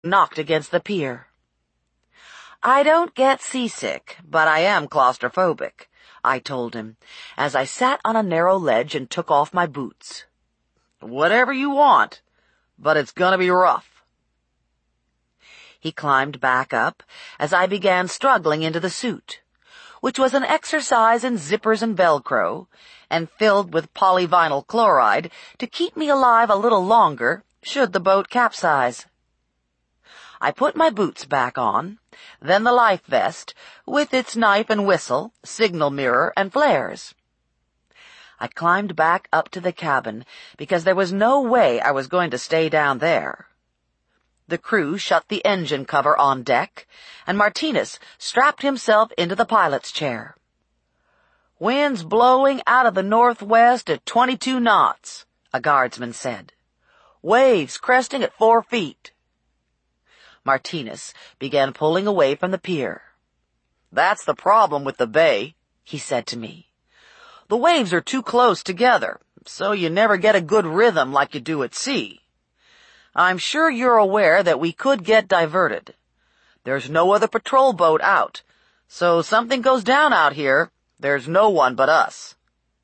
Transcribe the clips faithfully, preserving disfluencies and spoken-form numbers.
knocked against the pier. "I don't get seasick, but I am claustrophobic," I told him, as I sat on a narrow ledge and took off my boots. "Whatever you want, but it's gonna be rough." He climbed back up as I began struggling into the suit, which was an exercise in zippers and Velcro, and filled with polyvinyl chloride to keep me alive a little longer should the boat capsize. I put my boots back on, then the life vest, with its knife and whistle, signal mirror, and flares. I climbed back up to the cabin because there was no way I was going to stay down there. The crew shut the engine cover on deck, and Martinez strapped himself into the pilot's chair. "Wind's blowing out of the northwest at twenty-two knots, a guardsman said. "Waves cresting at four feet. Martinez began pulling away from the pier. "That's the problem with the bay," he said to me. "The waves are too close together, so you never get a good rhythm like you do at sea. I'm sure you're aware that we could get diverted. There's no other patrol boat out, so something goes down out here, there's no one but us."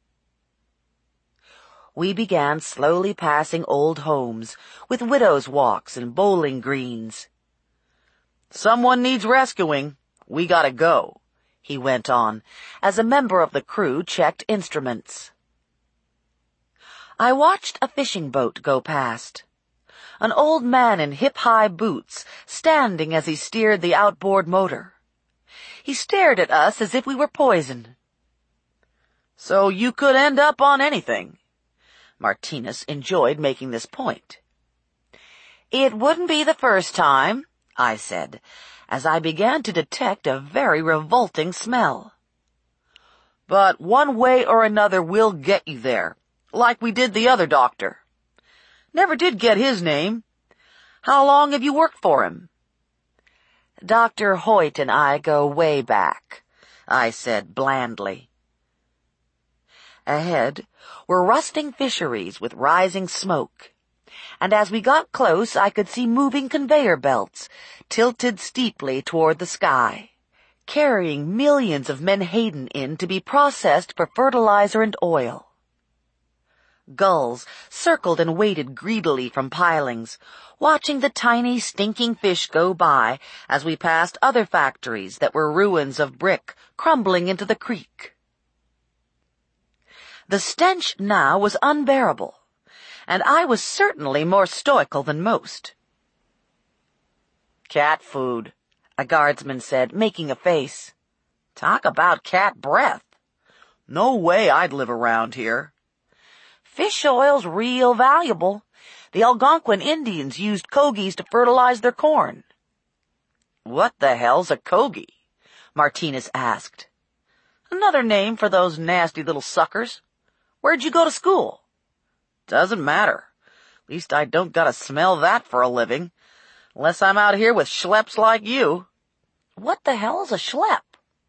We began slowly passing old homes with widows' walks and bowling greens. "Someone needs rescuing. We gotta go," he went on, as a member of the crew checked instruments. I watched a fishing boat go past. An old man in hip-high boots, standing as he steered the outboard motor. He stared at us as if we were poison. "So you could end up on anything." Martinez enjoyed making this point. "It wouldn't be the first time," I said, as I began to detect a very revolting smell. "But one way or another we'll get you there, like we did the other doctor. Never did get his name. How long have you worked for him?" "Doctor Hoyt and I go way back," I said blandly. Ahead were rusting fisheries with rising smoke, and as we got close I could see moving conveyor belts tilted steeply toward the sky, carrying millions of menhaden in to be processed for fertilizer and oil. Gulls circled and waited greedily from pilings, watching the tiny, stinking fish go by as we passed other factories that were ruins of brick crumbling into the creek. The stench now was unbearable, and I was certainly more stoical than most. "Cat food," a guardsman said, making a face. "Talk about cat breath. No way I'd live around here." "Fish oil's real valuable. The Algonquin Indians used kogies to fertilize their corn." "What the hell's a kogi?" Martinez asked. "Another name for those nasty little suckers. Where'd you go to school?" "Doesn't matter. At least I don't gotta smell that for a living, unless I'm out here with schleps like you." "What the hell's a schlep?"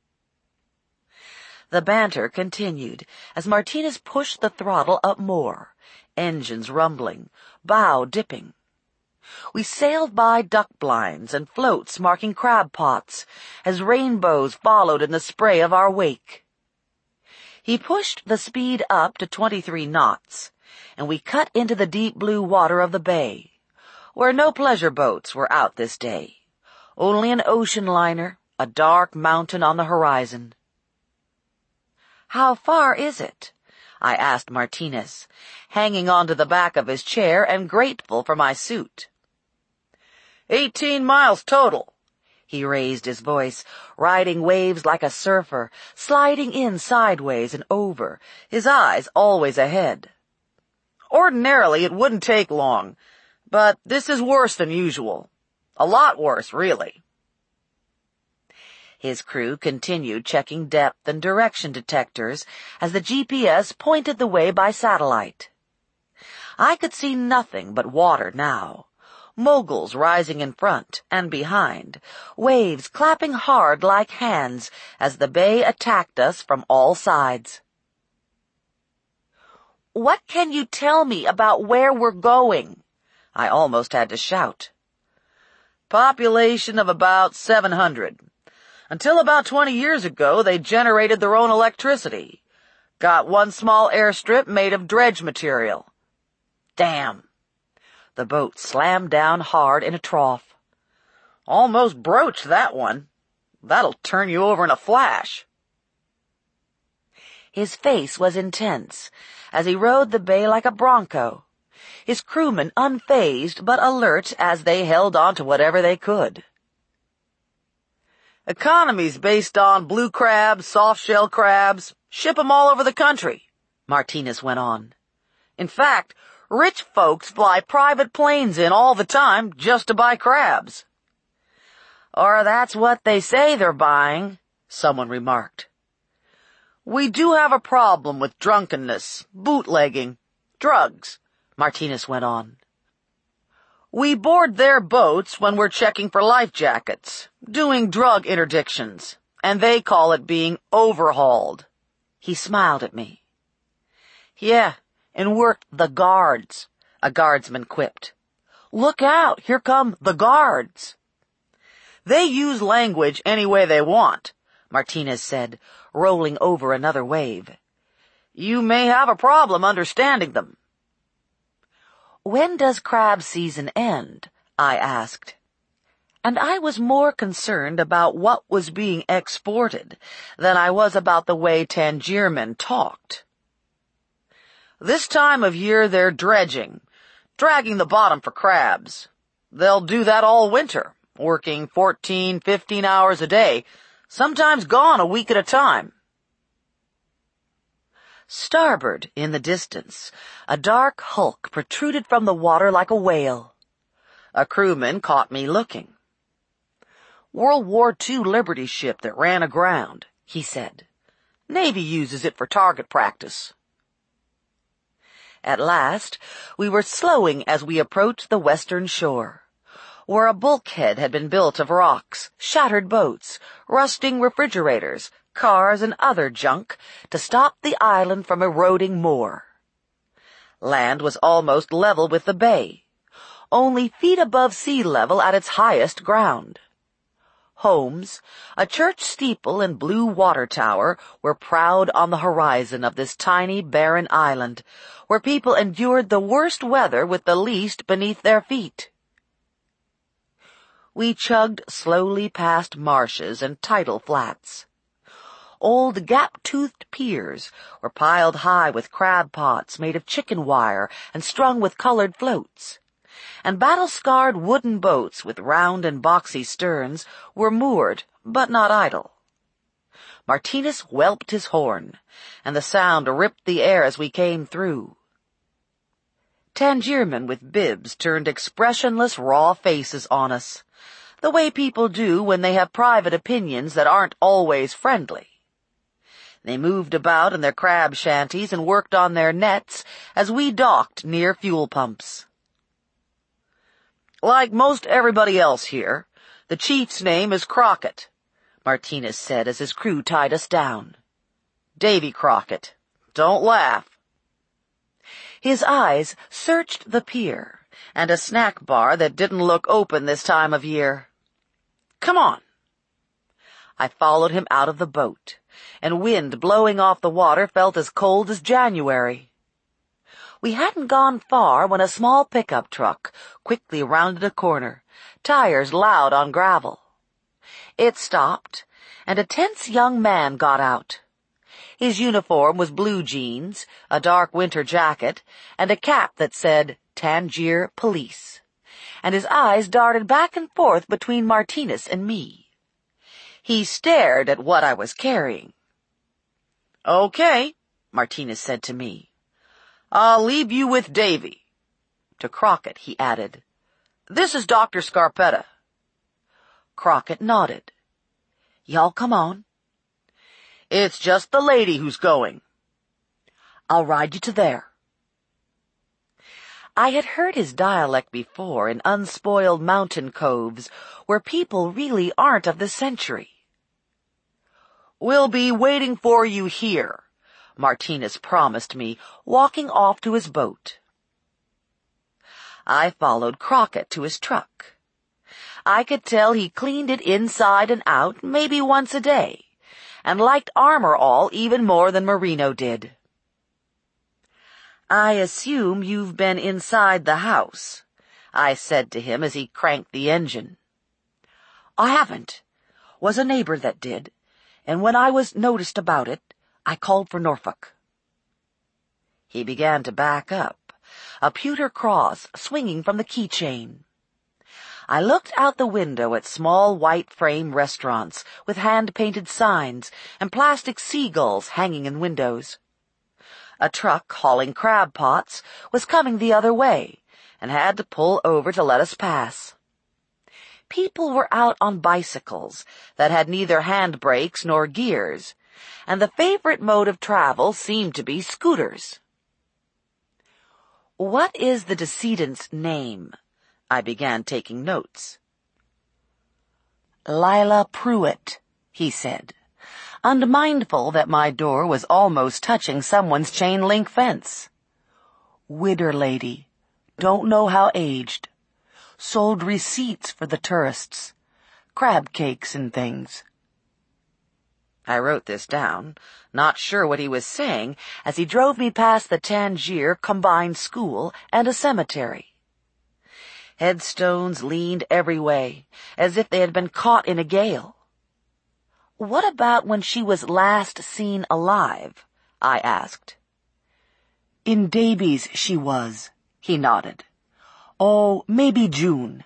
The banter continued as Martinez pushed the throttle up more, engines rumbling, bow dipping. We sailed by duck blinds and floats marking crab pots as rainbows followed in the spray of our wake. He pushed the speed up to twenty-three knots, and we cut into the deep blue water of the bay, where no pleasure boats were out this day, only an ocean liner, a dark mountain on the horizon. "How far is it?" I asked Martinez, hanging onto the back of his chair and grateful for my suit. Eighteen miles total." He raised his voice, riding waves like a surfer, sliding in sideways and over, his eyes always ahead. "Ordinarily it wouldn't take long, but this is worse than usual. A lot worse, really." His crew continued checking depth and direction detectors as the G P S pointed the way by satellite. I could see nothing but water now. Moguls rising in front and behind, waves clapping hard like hands as the bay attacked us from all sides. "What can you tell me about where we're going?" I almost had to shout. Population of about seven hundred. Until about twenty years ago, they generated their own electricity. Got one small airstrip made of dredge material. Damn. The boat slammed down hard in a trough. Almost broached that one. That'll turn you over in a flash. His face was intense as he rode the bay like a bronco, his crewmen unfazed but alert as they held on to whatever they could. Economy's based on blue crabs, soft-shell crabs. Ship 'em all over the country, Martinez went on. In fact, rich folks fly private planes in all the time just to buy crabs. Or that's what they say they're buying, someone remarked. We do have a problem with drunkenness, bootlegging, drugs, Martinez went on. We board their boats when we're checking for life jackets, doing drug interdictions, and they call it being overhauled. He smiled at me. Yeah, and we're the guards, a guardsman quipped. Look out, here come the guards. They use language any way they want, Martinez said, rolling over another wave. You may have a problem understanding them. When does crab season end? I asked. And I was more concerned about what was being exported than I was about the way Tangiermen talked. This time of year they're dredging, dragging the bottom for crabs. They'll do that all winter, working fourteen, fifteen hours a day, sometimes gone a week at a time. Starboard, in the distance, a dark hulk protruded from the water like a whale. A crewman caught me looking. World War Two Liberty ship that ran aground, he said. Navy uses it for target practice. At last, we were slowing as we approached the western shore, where a bulkhead had been built of rocks, shattered boats, rusting refrigerators, cars, and other junk to stop the island from eroding more. Land was almost level with the bay, only feet above sea level at its highest ground. Homes, a church steeple and blue water tower were proud on the horizon of this tiny, barren island, where people endured the worst weather with the least beneath their feet. We chugged slowly past marshes and tidal flats. Old gap-toothed piers were piled high with crab pots made of chicken wire and strung with colored floats, and battle-scarred wooden boats with round and boxy sterns were moored, but not idle. Martinez whelped his horn, and the sound ripped the air as we came through. Tangiermen with bibs turned expressionless raw faces on us, the way people do when they have private opinions that aren't always friendly. They moved about in their crab shanties and worked on their nets as we docked near fuel pumps. Like most everybody else here, the chief's name is Crockett, Martinez said as his crew tied us down. Davy Crockett. Don't laugh. His eyes searched the pier and a snack bar that didn't look open this time of year. Come on. I followed him out of the boat, and wind blowing off the water felt as cold as January. We hadn't gone far when a small pickup truck quickly rounded a corner, tires loud on gravel. It stopped, and a tense young man got out. His uniform was blue jeans, a dark winter jacket, and a cap that said Tangier Police, and his eyes darted back and forth between Martinez and me. He stared at what I was carrying. Okay, Martinez said to me. I'll leave you with Davy. To Crockett, he added, This is Doctor Scarpetta. Crockett nodded. Y'all come on. It's just the lady who's going. I'll ride you to there. I had heard his dialect before in unspoiled mountain coves where people really aren't of the century. We'll be waiting for you here, Martinez promised me, walking off to his boat. I followed Crockett to his truck. I could tell he cleaned it inside and out maybe once a day, and liked Armor All even more than Marino did. "I assume you've been inside the house," I said to him as he cranked the engine. "I haven't. Was a neighbor that did, and when I was noticed about it, I called for Norfolk." He began to back up, a pewter cross swinging from the keychain. I looked out the window at small white frame restaurants with hand-painted signs and plastic seagulls hanging in windows. A truck hauling crab pots was coming the other way and had to pull over to let us pass. People were out on bicycles that had neither handbrakes nor gears, and the favorite mode of travel seemed to be scooters. "What is the decedent's name?" I began taking notes. "Lila Pruitt," he said, unmindful that my door was almost touching someone's chain-link fence. "Widder lady, don't know how aged. Sold receipts for the tourists, crab cakes and things." I wrote this down, not sure what he was saying, as he drove me past the Tangier Combined School and a cemetery. Headstones leaned every way, as if they had been caught in a gale. "What about when she was last seen alive?" I asked. "In Davies she was," he nodded. "Oh, maybe June."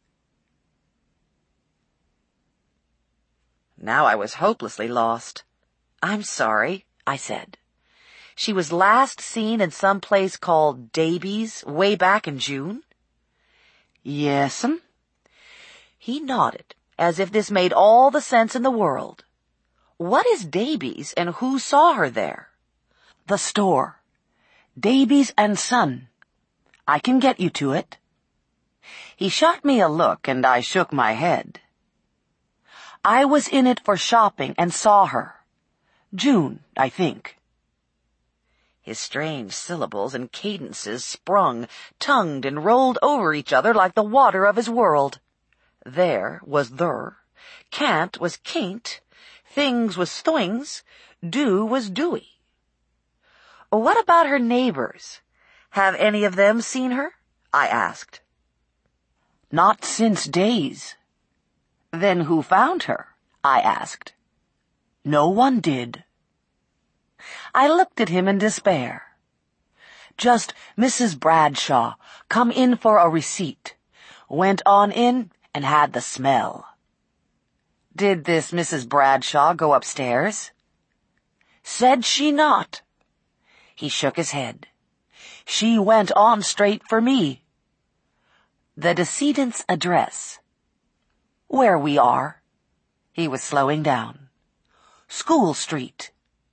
Now I was hopelessly lost. "I'm sorry," I said. "She was last seen in some place called Davies way back in June?" "Yes'm." He nodded, as if this made all the sense in the world. "What is Davies, and who saw her there?" "The store. Davies and Son. I can get you to it." He shot me a look, and I shook my head. "I was in it for shopping and saw her. June, I think." His strange syllables and cadences sprung, tongued, and rolled over each other like the water of his world. There was there, can't was can't, things was thwings, do was doey. "What about her neighbors? Have any of them seen her?" I asked. "Not since days." "Then who found her?" I asked. "No one did." I looked at him in despair. "Just Missus Bradshaw come in for a receipt. Went on in and had the smell." "Did this Missus Bradshaw go upstairs?" "Said she not." He shook his head. "She went on straight for me." "The decedent's address?" "Where we are." He was slowing down. "School Street."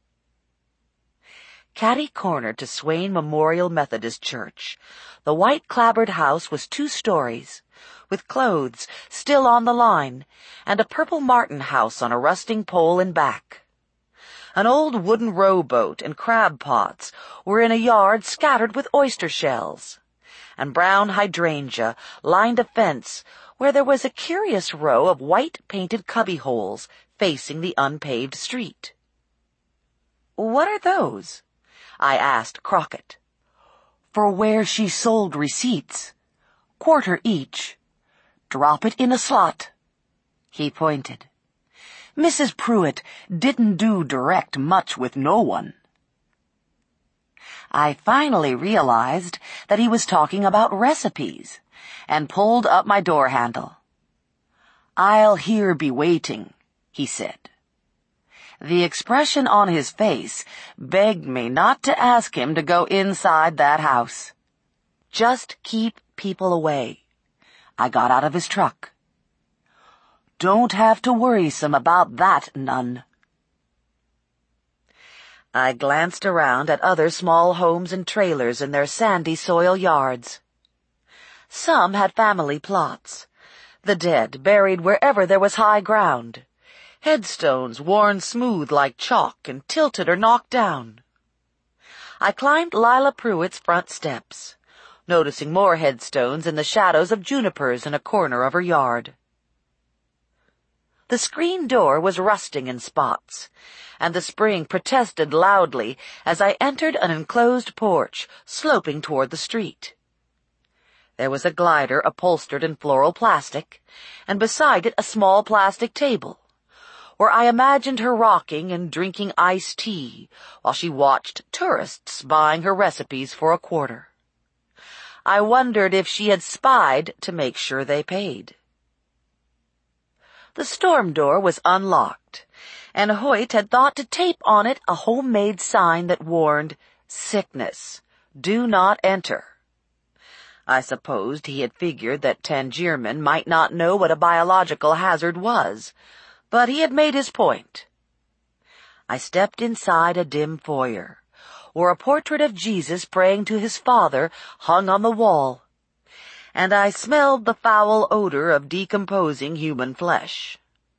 Catty-cornered to Swain Memorial Methodist Church, the white-clapboard house was two stories, with clothes still on the line, and a purple martin house on a rusting pole in back. An old wooden rowboat and crab pots were in a yard scattered with oyster shells, and brown hydrangea lined a fence where there was a curious row of white-painted cubbyholes facing the unpaved street. "What are those?" I asked Crockett. "For where she sold receipts. Quarter each. Drop it in a slot." He pointed. "Missus Pruitt didn't do direct much with no one." I finally realized that he was talking about recipes, and pulled up my door handle. "I'll here be waiting," he said. The expression on his face begged me not to ask him to go inside that house. "Just keep people away." I got out of his truck. "Don't have to worry some about that none." I glanced around at other small homes and trailers in their sandy soil yards. Some had family plots, the dead buried wherever there was high ground, headstones worn smooth like chalk and tilted or knocked down. I climbed Lila Pruitt's front steps, noticing more headstones in the shadows of junipers in a corner of her yard. The screen door was rusting in spots, and the spring protested loudly as I entered an enclosed porch sloping toward the street. There was a glider upholstered in floral plastic, and beside it a small plastic table, where I imagined her rocking and drinking iced tea while she watched tourists buying her recipes for a quarter. I wondered if she had spied to make sure they paid. The storm door was unlocked, and Hoyt had thought to tape on it a homemade sign that warned, "Sickness. Do not enter." I supposed he had figured that Tangierman might not know what a biological hazard was, but he had made his point. I stepped inside a dim foyer, where a portrait of Jesus praying to his Father hung on the wall, and I smelled the foul odor of decomposing human flesh.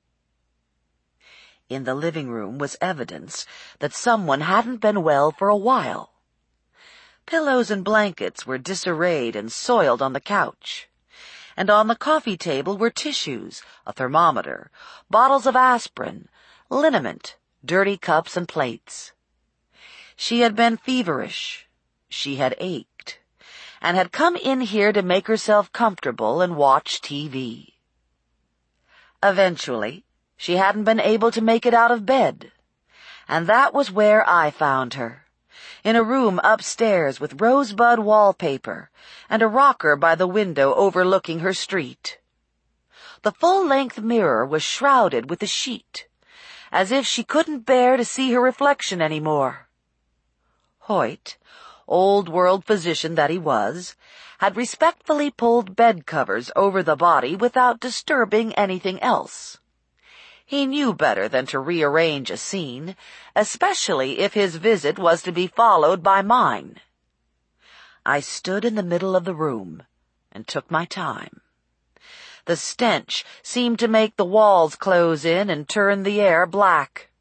In the living room was evidence that someone hadn't been well for a while. Pillows and blankets were disarrayed and soiled on the couch, and on the coffee table were tissues, a thermometer, bottles of aspirin, liniment, dirty cups and plates. She had been feverish. She had ached, and had come in here to make herself comfortable and watch T V. Eventually, she hadn't been able to make it out of bed, and that was where I found her, in a room upstairs with rosebud wallpaper and a rocker by the window overlooking her street. The full-length mirror was shrouded with a sheet, as if she couldn't bear to see her reflection any more. Hoyt, old-world physician that he was, had respectfully pulled bed covers over the body without disturbing anything else. He knew better than to rearrange a scene, especially if his visit was to be followed by mine. I stood in the middle of the room and took my time. The stench seemed to make the walls close in and turn the air black.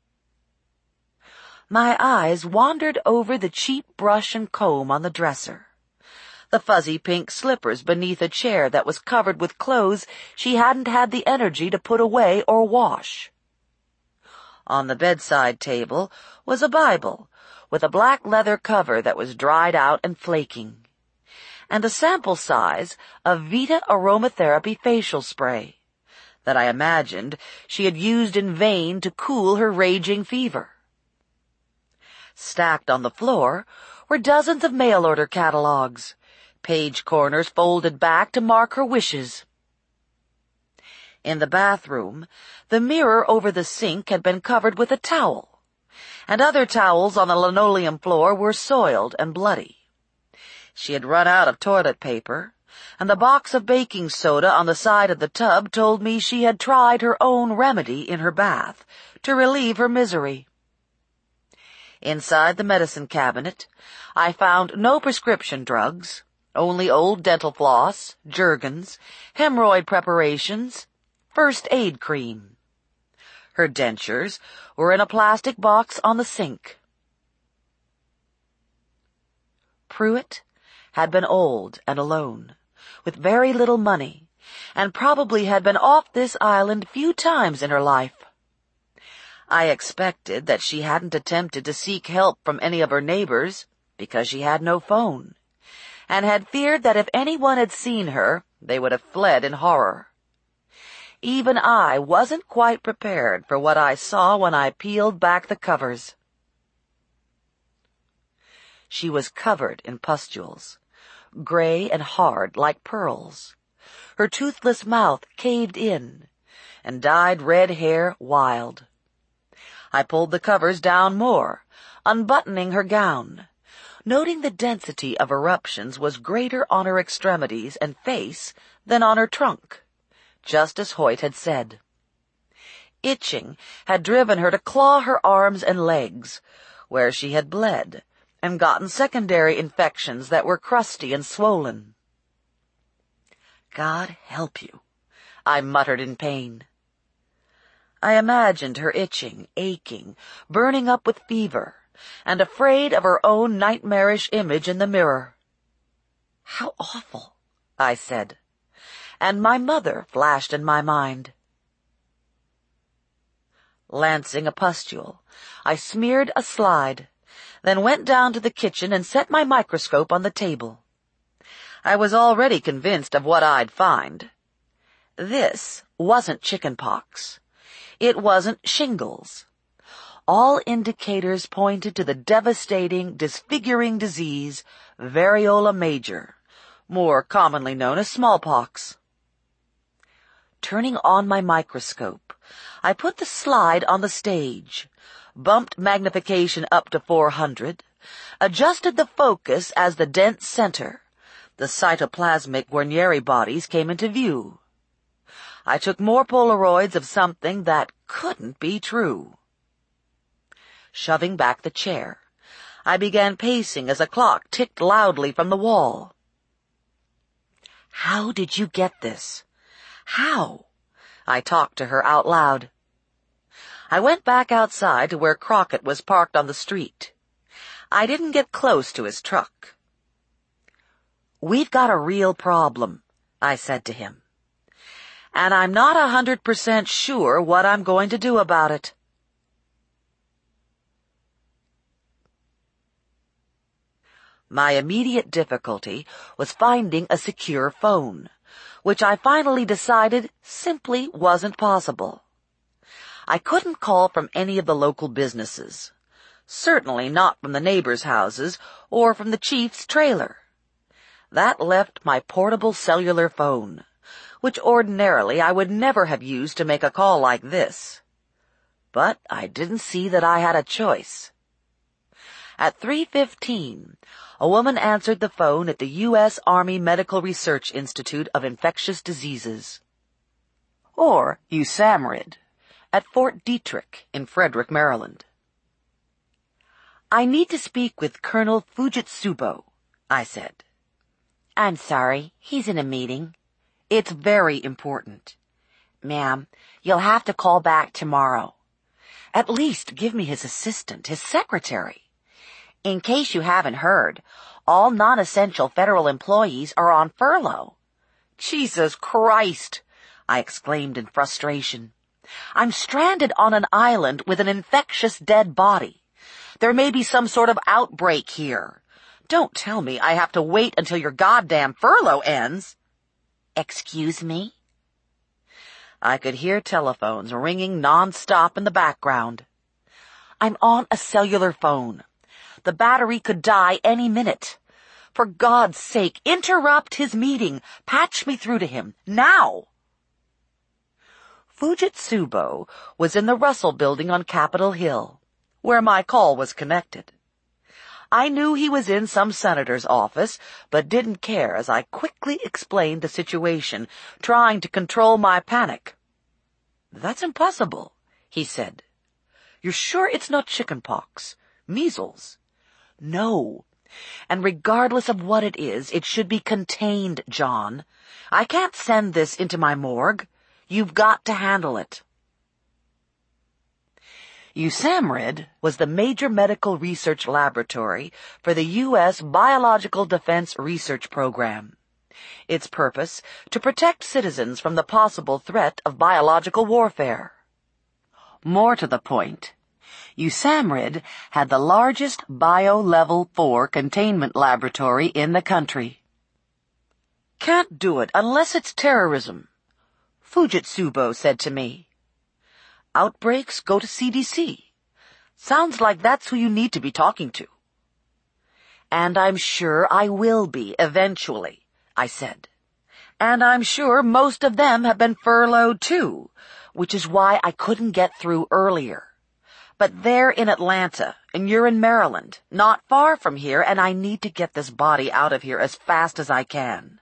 My eyes wandered over the cheap brush and comb on the dresser, the fuzzy pink slippers beneath a chair that was covered with clothes she hadn't had the energy to put away or wash. On the bedside table was a Bible with a black leather cover that was dried out and flaking, and a sample size of Vita aromatherapy facial spray that I imagined she had used in vain to cool her raging fever. Stacked on the floor were dozens of mail-order catalogs, page corners folded back to mark her wishes. In the bathroom, the mirror over the sink had been covered with a towel, and other towels on the linoleum floor were soiled and bloody. She had run out of toilet paper, and the box of baking soda on the side of the tub told me she had tried her own remedy in her bath to relieve her misery. Inside the medicine cabinet, I found no prescription drugs, only old dental floss, Jergens, hemorrhoid preparations, first aid cream. Her dentures were in a plastic box on the sink. Pruitt had been old and alone, with very little money, and probably had been off this island few times in her life. I expected that she hadn't attempted to seek help from any of her neighbors because she had no phone, and had feared that if anyone had seen her, they would have fled in horror. Even I wasn't quite prepared for what I saw when I peeled back the covers. She was covered in pustules, gray and hard like pearls, her toothless mouth caved in, and dyed red hair wild. I pulled the covers down more, unbuttoning her gown, noting the density of eruptions was greater on her extremities and face than on her trunk, just as Hoyt had said. Itching had driven her to claw her arms and legs, where she had bled, and gotten secondary infections that were crusty and swollen. "God help you," I muttered in pain. I imagined her itching, aching, burning up with fever, and afraid of her own nightmarish image in the mirror. "How awful," I said, and my mother flashed in my mind. Lancing a pustule, I smeared a slide, then went down to the kitchen and set my microscope on the table. I was already convinced of what I'd find. This wasn't chickenpox. It wasn't shingles. All indicators pointed to the devastating, disfiguring disease, variola major, more commonly known as smallpox. Turning on my microscope, I put the slide on the stage, bumped magnification up to four hundred, adjusted the focus as the dense center, the cytoplasmic Guarnieri bodies came into view. I took more Polaroids of something that couldn't be true. Shoving back the chair, I began pacing as a clock ticked loudly from the wall. "How did you get this? How?" I talked to her out loud. I went back outside to where Crockett was parked on the street. I didn't get close to his truck. "We've got a real problem," I said to him. "And I'm not a hundred percent sure what I'm going to do about it." My immediate difficulty was finding a secure phone, which I finally decided simply wasn't possible. I couldn't call from any of the local businesses, certainly not from the neighbors' houses or from the chief's trailer. That left my portable cellular phone, which ordinarily I would never have used to make a call like this. But I didn't see that I had a choice. At three fifteen, a woman answered the phone at the U S Army Medical Research Institute of Infectious Diseases, or U S A M R I D, at Fort Detrick in Frederick, Maryland. "I need to speak with Colonel Fujitsubo," I said. "I'm sorry, he's in a meeting." "It's very important." "Ma'am, you'll have to call back tomorrow." "At least give me his assistant, his secretary." "In case you haven't heard, all non-essential federal employees are on furlough." "Jesus Christ!" I exclaimed in frustration. "I'm stranded on an island with an infectious dead body. There may be some sort of outbreak here. Don't tell me I have to wait until your goddamn furlough ends." "Excuse me?" I could hear telephones ringing non-stop in the background. "I'm on a cellular phone. The battery could die any minute. For God's sake, interrupt his meeting. Patch me through to him, now." Fujitsubo was in the Russell Building on Capitol Hill, where my call was connected. I knew he was in some senator's office, but didn't care as I quickly explained the situation, trying to control my panic. "That's impossible," he said. "You're sure it's not chickenpox? Measles?" "No. And regardless of what it is, it should be contained, John. I can't send this into my morgue. You've got to handle it." U S A M R I D was the major medical research laboratory for the U S Biological Defense Research Program. Its purpose, to protect citizens from the possible threat of biological warfare. More to the point, U S A M R I D had the largest Bio-Level four containment laboratory in the country. "Can't do it unless it's terrorism," Fujitsubo said to me. "Outbreaks go to C D C. Sounds like that's who you need to be talking to." "And I'm sure I will be eventually," I said. "And I'm sure most of them have been furloughed too, which is why I couldn't get through earlier. But they're in Atlanta, and you're in Maryland, not far from here, and I need to get this body out of here as fast as I can."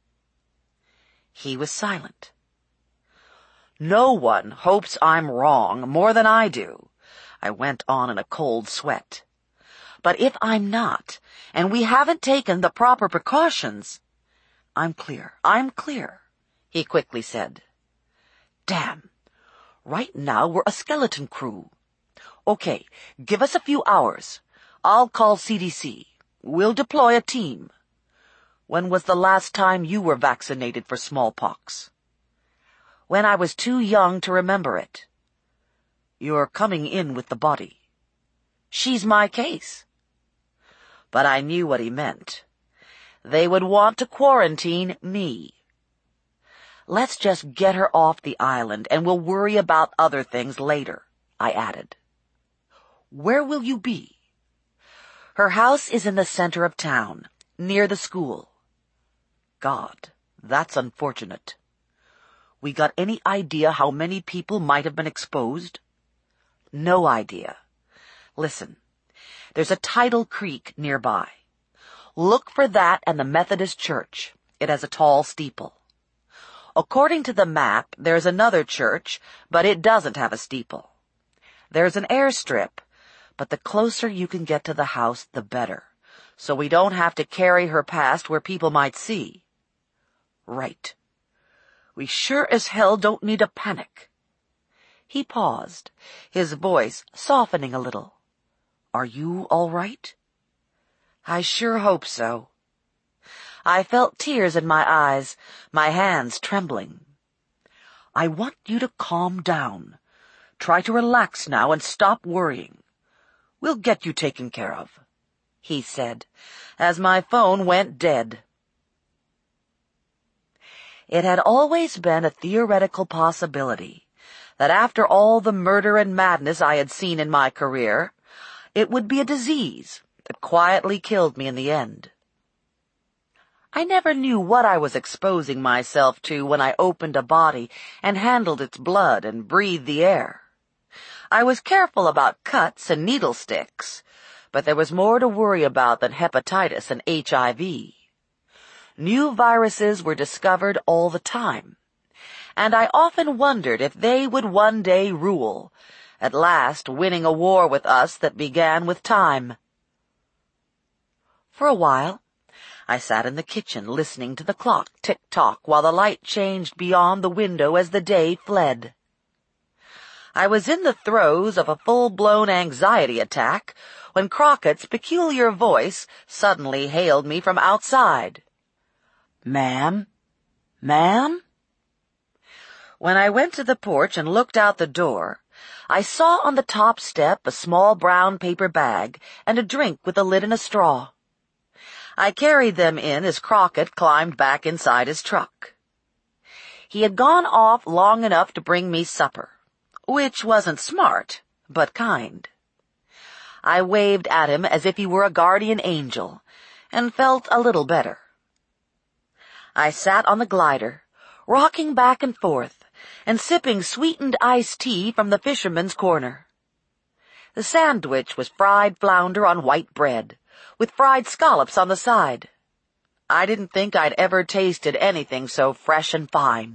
He was silent. "No one hopes I'm wrong more than I do," I went on in a cold sweat. "But if I'm not, and we haven't taken the proper precautions—" "I'm clear, I'm clear," he quickly said. "Damn. Right now we're a skeleton crew. Okay, give us a few hours. I'll call C D C. We'll deploy a team. When was the last time you were vaccinated for smallpox?" "When I was too young to remember it." You're coming in with the body. She's my case. But I knew what he meant. They would want to quarantine me. Let's just get her off the island, and we'll worry about other things later, I added. Where will you be? Her house is in the center of town, near the school. God, that's unfortunate. We got any idea how many people might have been exposed? No idea. Listen, there's a tidal creek nearby. Look for that and the Methodist church. It has a tall steeple. According to the map, there's another church, but it doesn't have a steeple. There's an airstrip, but the closer you can get to the house, the better, so we don't have to carry her past where people might see. Right. We sure as hell don't need a panic. He paused, his voice softening a little. Are you all right? I sure hope so. I felt tears in my eyes, my hands trembling. I want you to calm down. Try to relax now and stop worrying. We'll get you taken care of, he said, as my phone went dead. It had always been a theoretical possibility that after all the murder and madness I had seen in my career, it would be a disease that quietly killed me in the end. I never knew what I was exposing myself to when I opened a body and handled its blood and breathed the air. I was careful about cuts and needle sticks, but there was more to worry about than hepatitis and H I V. New viruses were discovered all the time, and I often wondered if they would one day rule, at last winning a war with us that began with time. For a while, I sat in the kitchen listening to the clock tick-tock while the light changed beyond the window as the day fled. I was in the throes of a full-blown anxiety attack when Crockett's peculiar voice suddenly hailed me from outside. Ma'am? Ma'am? When I went to the porch and looked out the door, I saw on the top step a small brown paper bag and a drink with a lid and a straw. I carried them in as Crockett climbed back inside his truck. He had gone off long enough to bring me supper, which wasn't smart, but kind. I waved at him as if he were a guardian angel, and felt a little better. I sat on the glider, rocking back and forth, and sipping sweetened iced tea from the fisherman's corner. The sandwich was fried flounder on white bread, with fried scallops on the side. I didn't think I'd ever tasted anything so fresh and fine.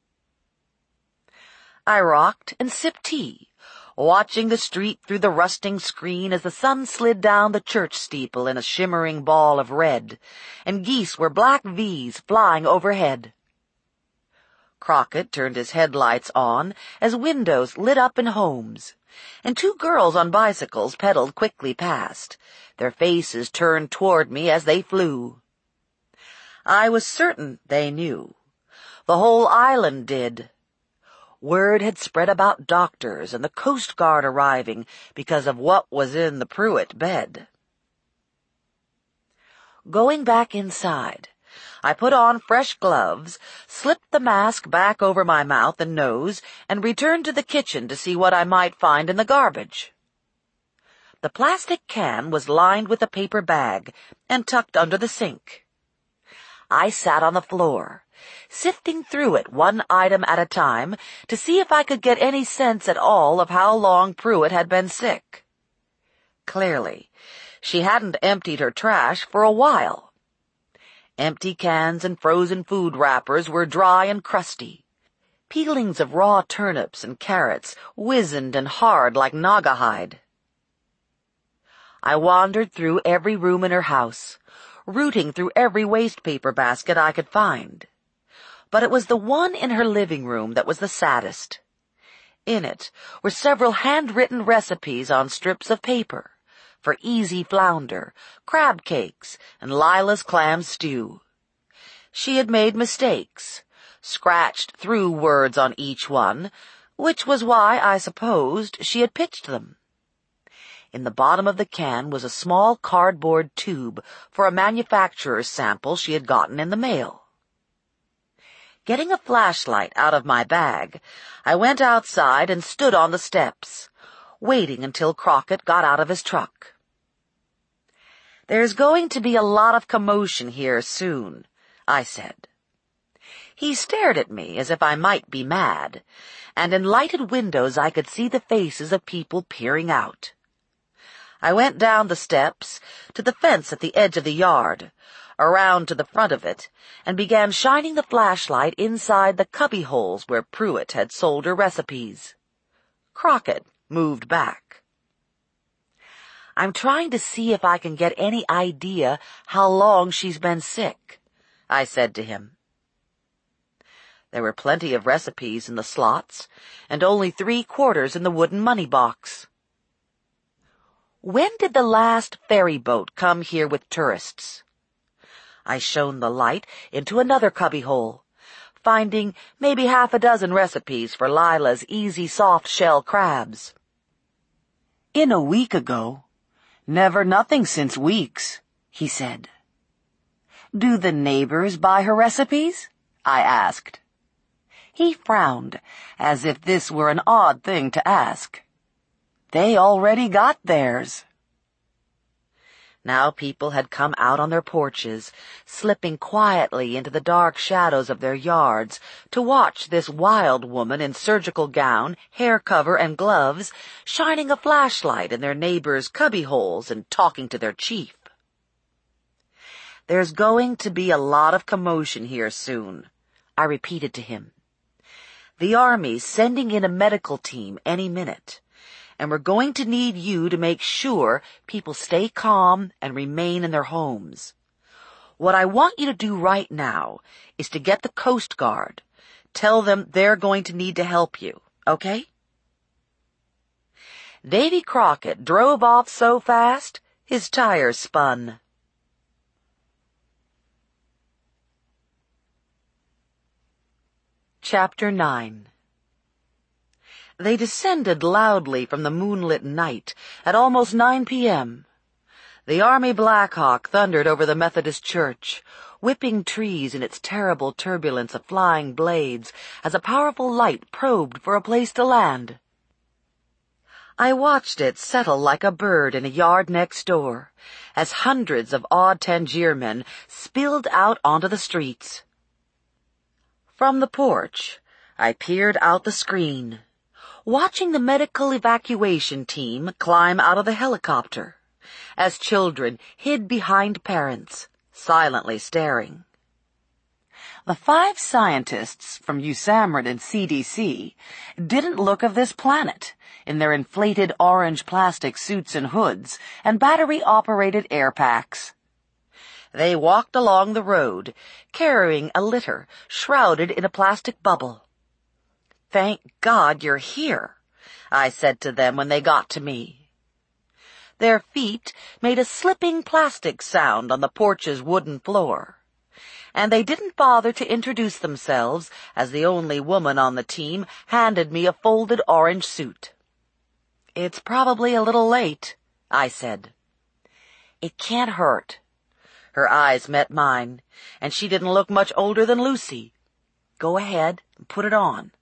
I rocked and sipped tea, watching the street through the rusting screen as the sun slid down the church steeple in a shimmering ball of red, and geese were black V's flying overhead. Crockett turned his headlights on as windows lit up in homes, and two girls on bicycles pedaled quickly past, their faces turned toward me as they flew. I was certain they knew. The whole island did. Word had spread about doctors and the Coast Guard arriving because of what was in the Pruitt bed. Going back inside, I put on fresh gloves, slipped the mask back over my mouth and nose, and returned to the kitchen to see what I might find in the garbage. The plastic can was lined with a paper bag and tucked under the sink. I sat on the floor, sifting through it one item at a time to see if I could get any sense at all of how long Pruitt had been sick. Clearly, she hadn't emptied her trash for a while. Empty cans and frozen food wrappers were dry and crusty. Peelings of raw turnips and carrots wizened and hard like naugahyde. I wandered through every room in her house, rooting through every waste paper basket I could find. But it was the one in her living room that was the saddest. In it were several handwritten recipes on strips of paper for easy flounder, crab cakes, and Lila's clam stew. She had made mistakes, scratched through words on each one, which was why I supposed she had pitched them. In the bottom of the can was a small cardboard tube for a manufacturer's sample she had gotten in the mail. Getting a flashlight out of my bag, I went outside and stood on the steps, waiting until Crockett got out of his truck. "There's going to be a lot of commotion here soon," I said. He stared at me as if I might be mad, and in lighted windows I could see the faces of people peering out. I went down the steps to the fence at the edge of the yard, around to the front of it, and began shining the flashlight inside the cubby holes where Pruitt had sold her recipes. Crockett moved back. "I'm trying to see if I can get any idea how long she's been sick," I said to him. There were plenty of recipes in the slots, and only three quarters in the wooden money box. "When did the last ferry boat come here with tourists?" I shone the light into another cubbyhole, finding maybe half a dozen recipes for Lila's easy soft shell crabs. "In a week ago. Never nothing since weeks," he said. "Do the neighbors buy her recipes?" I asked. He frowned, as if this were an odd thing to ask. "They already got theirs." Now people had come out on their porches, slipping quietly into the dark shadows of their yards to watch this wild woman in surgical gown, hair cover, and gloves, shining a flashlight in their neighbors' cubbyholes and talking to their chief. "There's going to be a lot of commotion here soon," I repeated to him. "The Army's sending in a medical team any minute, and we're going to need you to make sure people stay calm and remain in their homes. What I want you to do right now is to get the Coast Guard. Tell them they're going to need to help you, okay?" Davy Crockett drove off so fast, his tires spun. Chapter nine. They descended loudly from the moonlit night at almost nine p.m. The Army Black Hawk thundered over the Methodist church, whipping trees in its terrible turbulence of flying blades as a powerful light probed for a place to land. I watched it settle like a bird in a yard next door, as hundreds of odd Tangier men spilled out onto the streets. From the porch, I peered out the screen, watching the medical evacuation team climb out of the helicopter, as children hid behind parents, silently staring. The five scientists from U S A M R I D and C D C didn't look of this planet in their inflated orange plastic suits and hoods and battery-operated air packs. They walked along the road, carrying a litter shrouded in a plastic bubble. "Thank God you're here," I said to them when they got to me. Their feet made a slipping plastic sound on the porch's wooden floor, and they didn't bother to introduce themselves as the only woman on the team handed me a folded orange suit. "It's probably a little late," I said. "It can't hurt." Her eyes met mine, and she didn't look much older than Lucy. "Go ahead and put it on."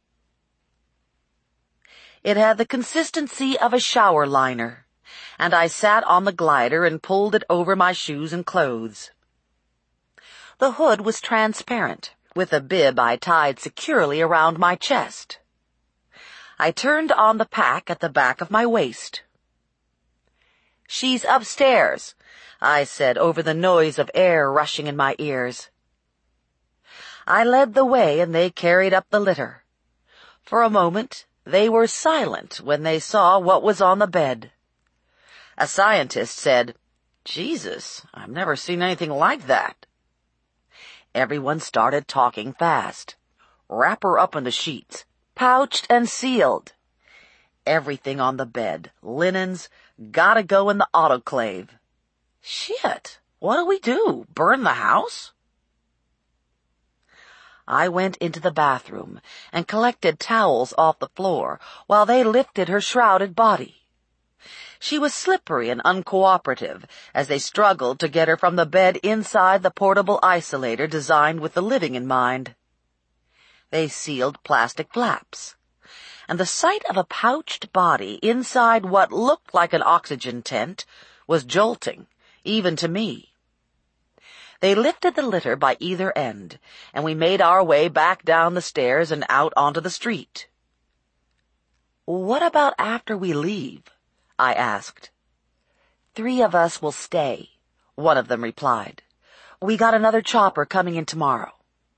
It had the consistency of a shower liner, and I sat on the glider and pulled it over my shoes and clothes. The hood was transparent, with a bib I tied securely around my chest. I turned on the pack at the back of my waist. "She's upstairs," I said over the noise of air rushing in my ears. I led the way and they carried up the litter. For a moment, they were silent when they saw what was on the bed. A scientist said, "Jesus, I've never seen anything like that." Everyone started talking fast. "Wrap her up in the sheets, pouched and sealed. Everything on the bed, linens, gotta go in the autoclave." "Shit, what do we do? Burn the house?" I went into the bathroom and collected towels off the floor while they lifted her shrouded body. She was slippery and uncooperative as they struggled to get her from the bed inside the portable isolator designed with the living in mind. They sealed plastic flaps, and the sight of a pouched body inside what looked like an oxygen tent was jolting, even to me. They lifted the litter by either end, and we made our way back down the stairs and out onto the street. "What about after we leave?" I asked. "Three of us will stay," one of them replied. "We got another chopper coming in tomorrow."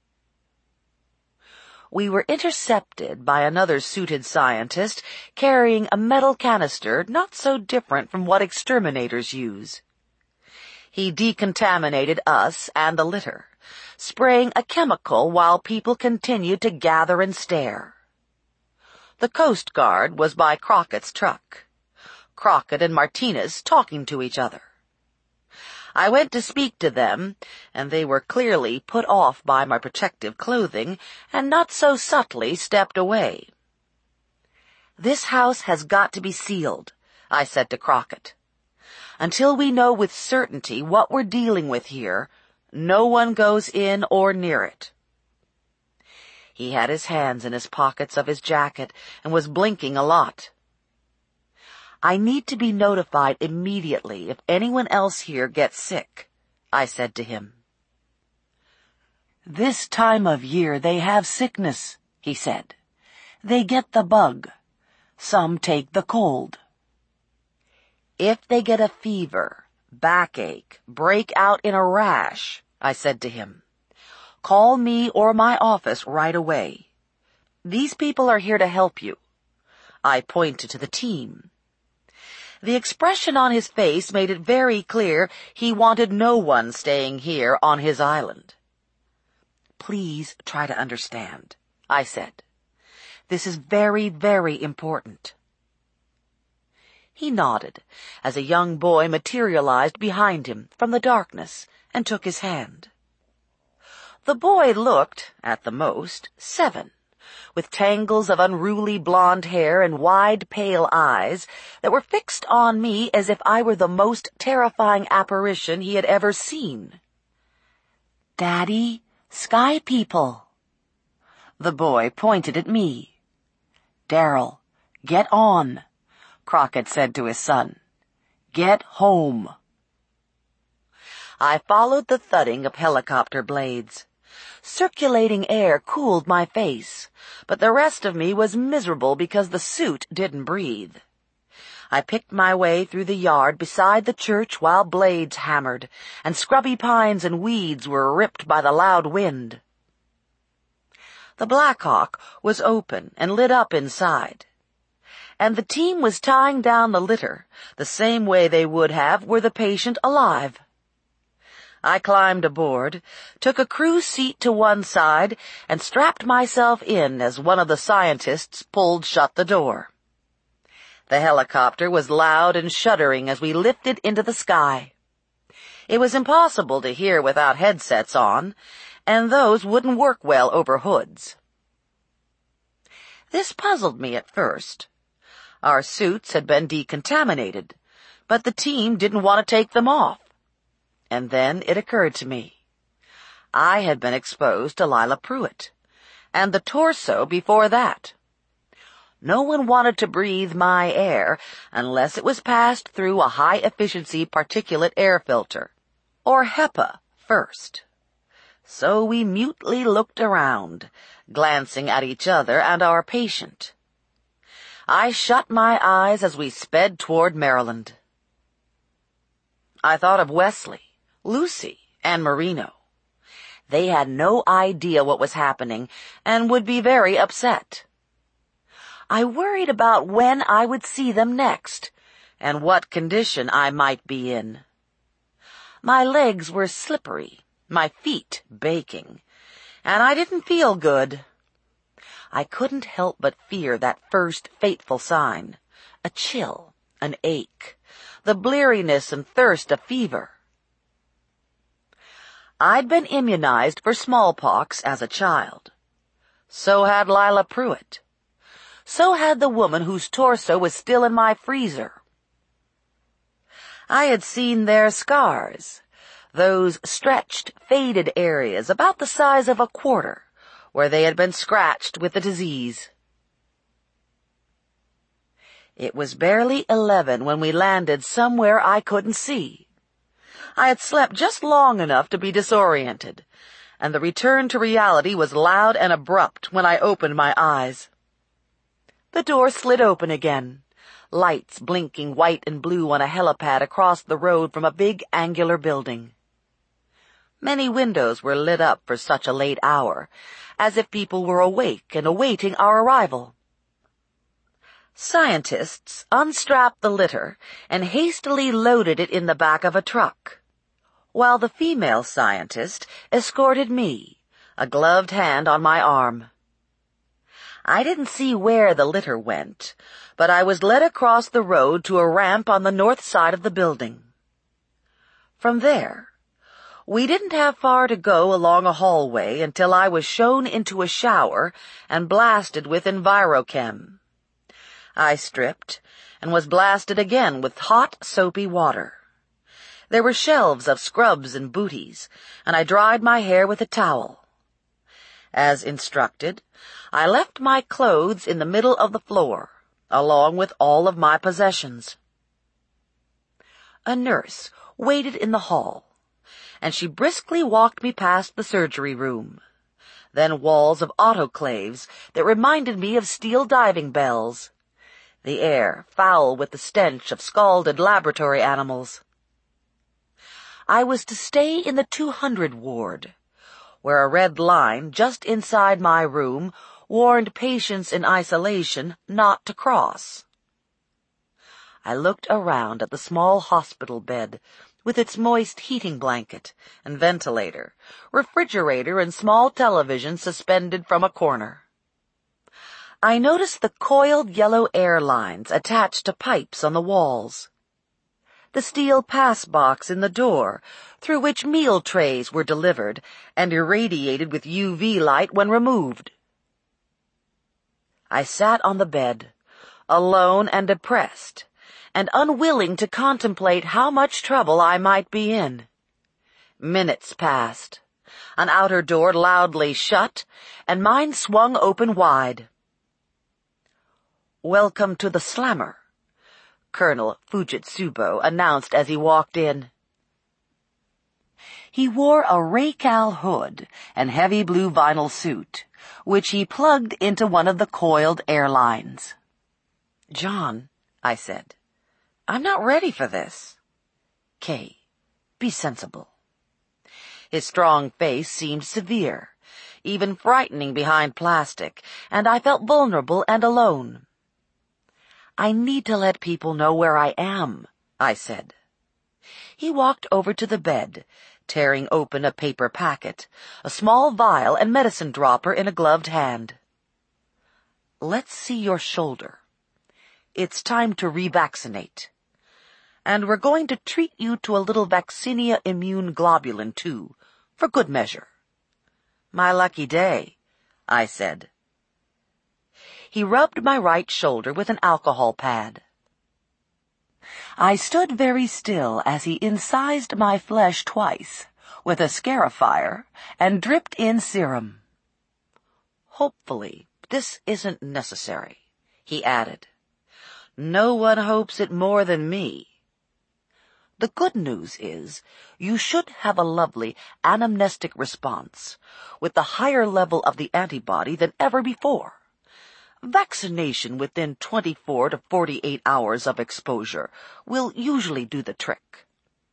We were intercepted by another suited scientist carrying a metal canister not so different from what exterminators use. He decontaminated us and the litter, spraying a chemical while people continued to gather and stare. The Coast Guard was by Crockett's truck. Crockett and Martinez talking to each other. I went to speak to them, and they were clearly put off by my protective clothing and not so subtly stepped away. "This house has got to be sealed," I said to Crockett. "Until we know with certainty what we're dealing with here, no one goes in or near it." He had his hands in his pockets of his jacket and was blinking a lot. "I need to be notified immediately if anyone else here gets sick," I said to him. "This time of year they have sickness," he said. "They get the bug. Some take the cold." "If they get a fever, backache, break out in a rash," I said to him, "call me or my office right away. These people are here to help you." I pointed to the team. The expression on his face made it very clear he wanted no one staying here on his island. "Please try to understand," I said. "This is very, very important." He nodded as a young boy materialized behind him from the darkness and took his hand. The boy looked, at the most, seven, with tangles of unruly blonde hair and wide, pale eyes that were fixed on me as if I were the most terrifying apparition he had ever seen. "Daddy, Sky People." The boy pointed at me. "Daryl, get on," Crockett said to his son. "Get home." I followed the thudding of helicopter blades. Circulating air cooled my face, but the rest of me was miserable because the suit didn't breathe. I picked my way through the yard beside the church while blades hammered, and scrubby pines and weeds were ripped by the loud wind. The Blackhawk was open and lit up inside, and the team was tying down the litter the same way they would have were the patient alive. I climbed aboard, took a crew seat to one side, and strapped myself in as one of the scientists pulled shut the door. The helicopter was loud and shuddering as we lifted into the sky. It was impossible to hear without headsets on, and those wouldn't work well over hoods. This puzzled me at first. Our suits had been decontaminated, but the team didn't want to take them off. And then it occurred to me. I had been exposed to Lila Pruitt, and the torso before that. No one wanted to breathe my air unless it was passed through a high-efficiency particulate air filter, or HEPA, first. So we mutely looked around, glancing at each other and our patient. I shut my eyes as we sped toward Maryland. I thought of Wesley, Lucy, and Marino. They had no idea what was happening and would be very upset. I worried about when I would see them next and what condition I might be in. My legs were slippery, my feet baking, and I didn't feel good. I couldn't help but fear that first fateful sign, a chill, an ache, the bleariness and thirst of fever. I'd been immunized for smallpox as a child. So had Lila Pruitt. So had the woman whose torso was still in my freezer. I had seen their scars, those stretched, faded areas about the size of a quarter, where they had been scratched with the disease. It was barely eleven when we landed somewhere I couldn't see. I had slept just long enough to be disoriented, and the return to reality was loud and abrupt when I opened my eyes. The door slid open again, lights blinking white and blue on a helipad across the road from a big angular building. Many windows were lit up for such a late hour, as if people were awake and awaiting our arrival. Scientists unstrapped the litter and hastily loaded it in the back of a truck, while the female scientist escorted me, a gloved hand on my arm. I didn't see where the litter went, but I was led across the road to a ramp on the north side of the building. From there, we didn't have far to go along a hallway until I was shown into a shower and blasted with EnviroChem. I stripped and was blasted again with hot, soapy water. There were shelves of scrubs and booties, and I dried my hair with a towel. As instructed, I left my clothes in the middle of the floor, along with all of my possessions. A nurse waited in the hall, and she briskly walked me past the surgery room, then walls of autoclaves that reminded me of steel diving bells, the air foul with the stench of scalded laboratory animals. I was to stay in the two hundred ward, where a red line just inside my room warned patients in isolation not to cross. I looked around at the small hospital bed with its moist heating blanket and ventilator, refrigerator, and small television suspended from a corner. I noticed the coiled yellow air lines attached to pipes on the walls, the steel pass box in the door through which meal trays were delivered and irradiated with U V light when removed. I sat on the bed, alone and depressed, and unwilling to contemplate how much trouble I might be in. Minutes passed. An outer door loudly shut, and mine swung open wide. "Welcome to the Slammer," Colonel Fujitsubo announced as he walked in. He wore a Raycal hood and heavy blue vinyl suit, which he plugged into one of the coiled air lines. "John," I said, "I'm not ready for this." "Kay, be sensible." His strong face seemed severe, even frightening behind plastic, and I felt vulnerable and alone. "I need to let people know where I am," I said. He walked over to the bed, tearing open a paper packet, a small vial and medicine dropper in a gloved hand. "Let's see your shoulder. It's time to revaccinate. And we're going to treat you to a little vaccinia immune globulin, too, for good measure." "My lucky day," I said. He rubbed my right shoulder with an alcohol pad. I stood very still as he incised my flesh twice with a scarifier and dripped in serum. "Hopefully, this isn't necessary," he added. "No one hopes it more than me. The good news is you should have a lovely anamnestic response with the higher level of the antibody than ever before. Vaccination within twenty-four to forty-eight hours of exposure will usually do the trick."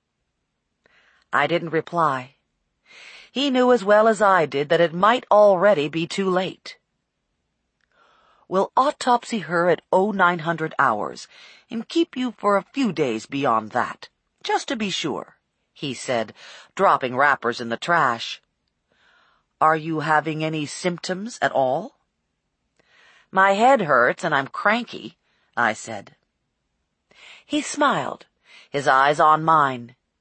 I didn't reply. He knew as well as I did that it might already be too late. "We'll autopsy her at oh nine hundred hours and keep you for a few days beyond that, just to be sure," he said, dropping wrappers in the trash. "Are you having any symptoms at all?" "My head hurts and I'm cranky," I said. He smiled, his eyes on mine.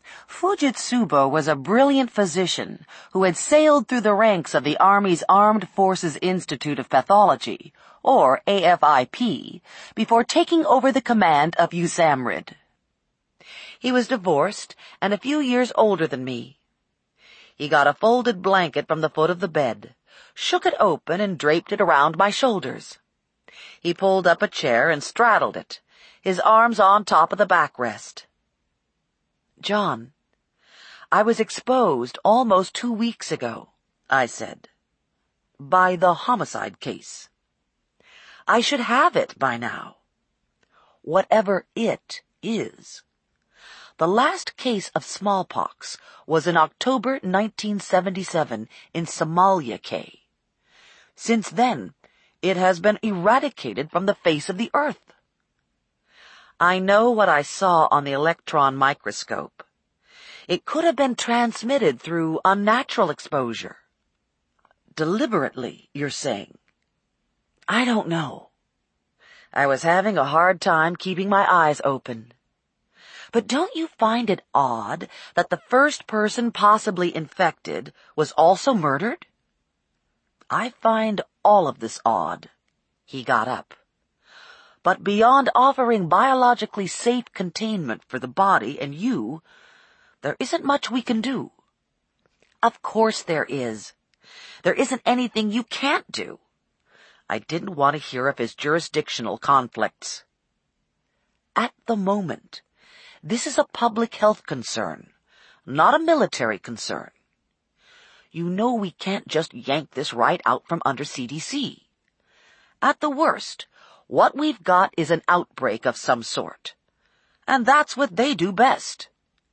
Fujitsubo was a brilliant physician who had sailed through the ranks of the Army's Armed Forces Institute of Pathology, or A F I P, before taking over the command of USAMRIID. He was divorced and a few years older than me. He got a folded blanket from the foot of the bed, shook it open and draped it around my shoulders. He pulled up a chair and straddled it, his arms on top of the backrest. "John, I was exposed almost two weeks ago," I said, "by the homicide case. I should have it by now. Whatever it is. The last case of smallpox was in October nineteen seventy-seven in Somalia K. Since then, it has been eradicated from the face of the earth. I know what I saw on the electron microscope. It could have been transmitted through unnatural exposure." "Deliberately, you're saying?" "I don't know. I was having a hard time keeping my eyes open. But don't you find it odd that the first person possibly infected was also murdered?" "I find all of this odd." He got up. "But beyond offering biologically safe containment for the body and you, there isn't much we can do." "Of course there is. There isn't anything you can't do." I didn't want to hear of his jurisdictional conflicts. "At the moment, this is a public health concern, not a military concern. You know we can't just yank this right out from under C D C. At the worst, what we've got is an outbreak of some sort. And that's what they do best.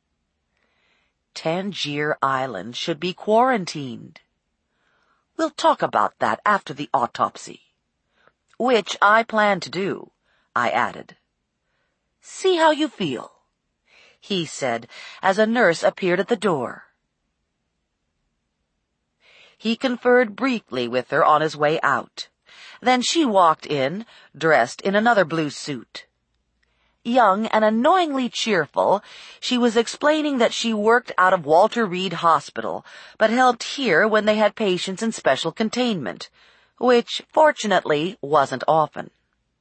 Tangier Island should be quarantined. We'll talk about that after the autopsy. Which I plan to do," I added. "See how you feel," he said as a nurse appeared at the door. He conferred briefly with her on his way out. Then she walked in, dressed in another blue suit. Young and annoyingly cheerful, she was explaining that she worked out of Walter Reed Hospital, but helped here when they had patients in special containment, which, fortunately, wasn't often.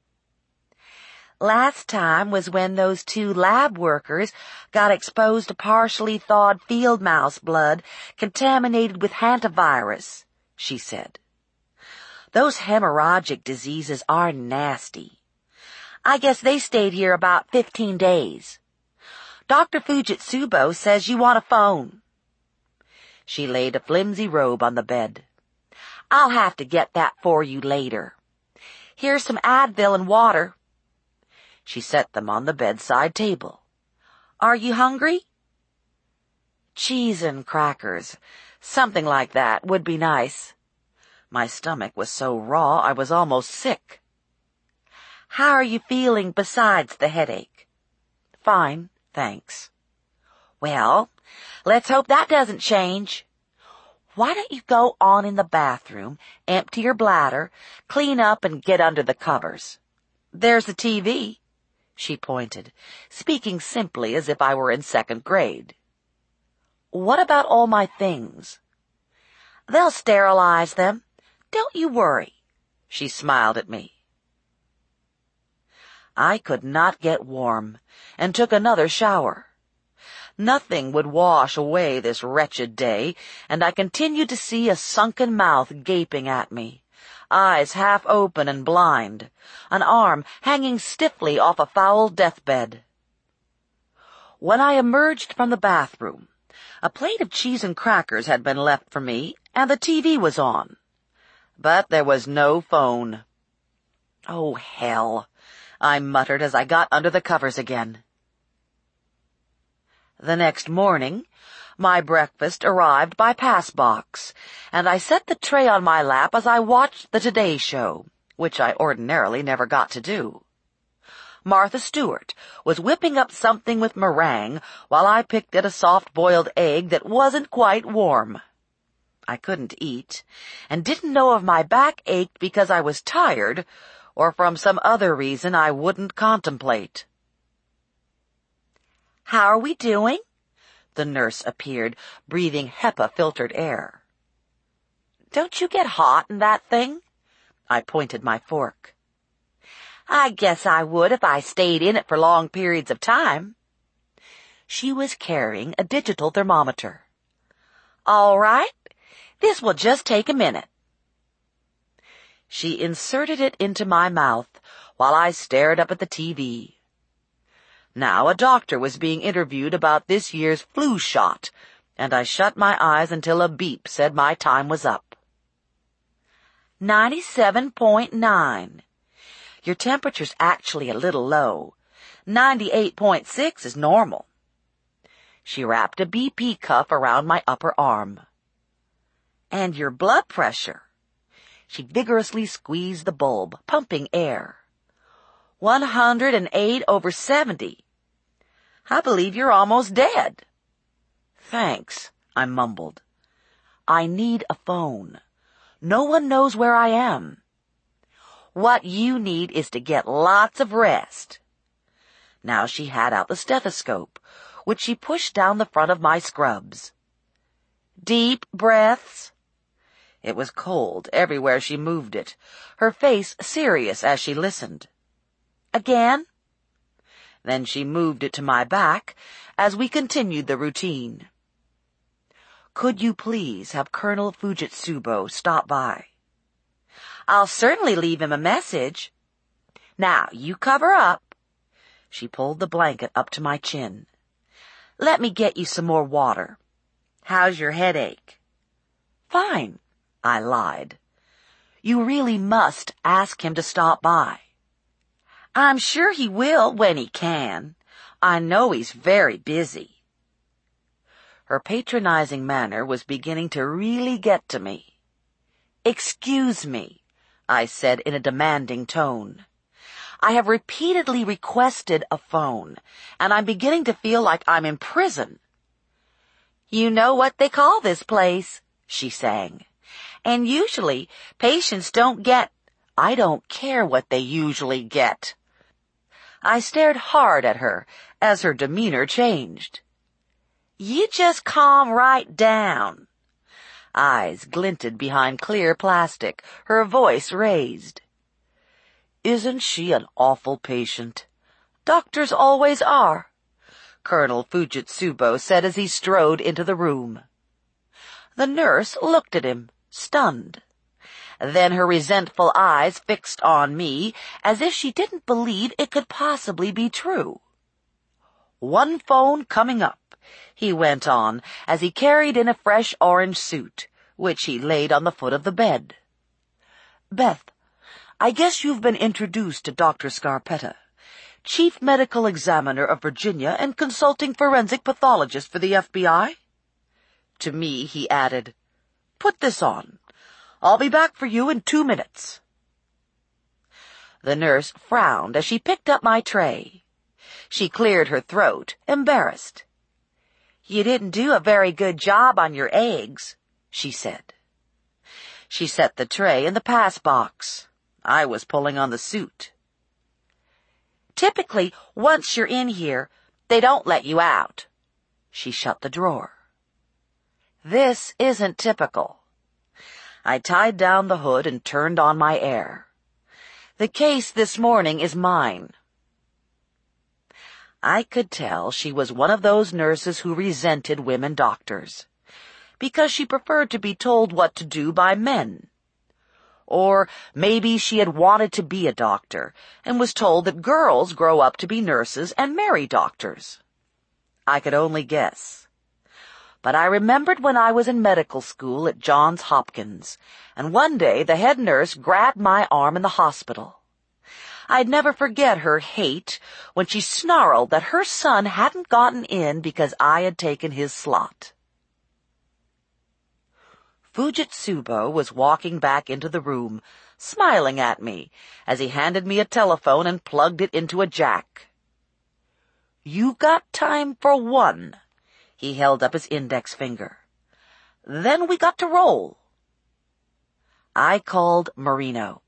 "Last time was when those two lab workers got exposed to partially thawed field mouse blood contaminated with hantavirus," she said. "Those hemorrhagic diseases are nasty. I guess they stayed here about fifteen days. Doctor Fujitsubo says you want a phone." She laid a flimsy robe on the bed. "I'll have to get that for you later. Here's some Advil and water." She set them on the bedside table. "Are you hungry?" "Cheese and crackers. Something like that would be nice." My stomach was so raw I was almost sick. "How are you feeling besides the headache?" "Fine, thanks." "Well, let's hope that doesn't change. Why don't you go on in the bathroom, empty your bladder, clean up and get under the covers? There's the T V." She pointed, speaking simply as if I were in second grade. "What about all my things?" "They'll sterilize them. Don't you worry." She smiled at me. I could not get warm, and took another shower. Nothing would wash away this wretched day, and I continued to see a sunken mouth gaping at me, eyes half open and blind, an arm hanging stiffly off a foul deathbed. When I emerged from the bathroom, a plate of cheese and crackers had been left for me, and the T V was on. But there was no phone. "Oh, hell," I muttered as I got under the covers again. The next morning, my breakfast arrived by passbox, and I set the tray on my lap as I watched the Today Show, which I ordinarily never got to do. Martha Stewart was whipping up something with meringue while I picked at a soft-boiled egg that wasn't quite warm. I couldn't eat, and didn't know if my back ached because I was tired or from some other reason I wouldn't contemplate. "How are we doing?" The nurse appeared, breathing HEPA-filtered air. "Don't you get hot in that thing?" I pointed my fork. "I guess I would if I stayed in it for long periods of time." She was carrying a digital thermometer. "All right, this will just take a minute." She inserted it into my mouth while I stared up at the T V. Now a doctor was being interviewed about this year's flu shot, and I shut my eyes until a beep said my time was up. ninety-seven point nine. Your temperature's actually a little low. ninety-eight point six is normal. She wrapped a B P cuff around my upper arm. "And your blood pressure." She vigorously squeezed the bulb, pumping air. one hundred eight over seventy. I believe you're almost dead." "Thanks," I mumbled. "I need a phone. No one knows where I am." "What you need is to get lots of rest." Now she had out the stethoscope, which she pushed down the front of my scrubs. "Deep breaths." It was cold everywhere she moved it, her face serious as she listened. "Again?" Then she moved it to my back as we continued the routine. "Could you please have Colonel Fujitsubo stop by?" "I'll certainly leave him a message. Now, you cover up." She pulled the blanket up to my chin. "Let me get you some more water. How's your headache?" "Fine," I lied. "You really must ask him to stop by." "I'm sure he will when he can. I know he's very busy." Her patronizing manner was beginning to really get to me. "Excuse me," I said in a demanding tone. "I have repeatedly requested a phone, and I'm beginning to feel like I'm in prison." "You know what they call this place," she sang. "And usually patients don't get—" "I don't care what they usually get." I stared hard at her as her demeanor changed. "You just calm right down." Eyes glinted behind clear plastic, her voice raised. "Isn't she an awful patient?" "Doctors always are," Colonel Fujitsubo said as he strode into the room. The nurse looked at him, stunned. Then her resentful eyes fixed on me as if she didn't believe it could possibly be true. "One phone coming up," he went on as he carried in a fresh orange suit, which he laid on the foot of the bed. "Beth, I guess you've been introduced to Doctor Scarpetta, Chief Medical Examiner of Virginia and consulting forensic pathologist for the F B I? To me, he added, "Put this on. I'll be back for you in two minutes." The nurse frowned as she picked up my tray. She cleared her throat, embarrassed. "You didn't do a very good job on your eggs," she said. She set the tray in the pass box. I was pulling on the suit. "Typically, once you're in here, they don't let you out." She shut the drawer. "This isn't typical." I tied down the hood and turned on my air. "The case this morning is mine." I could tell she was one of those nurses who resented women doctors, because she preferred to be told what to do by men. Or maybe she had wanted to be a doctor and was told that girls grow up to be nurses and marry doctors. I could only guess. But I remembered when I was in medical school at Johns Hopkins, and one day the head nurse grabbed my arm in the hospital. I'd never forget her hate when she snarled that her son hadn't gotten in because I had taken his slot. Fujitsubo was walking back into the room, smiling at me as he handed me a telephone and plugged it into a jack. "You got time for one." He held up his index finger. "Then we got to roll." I called Marino.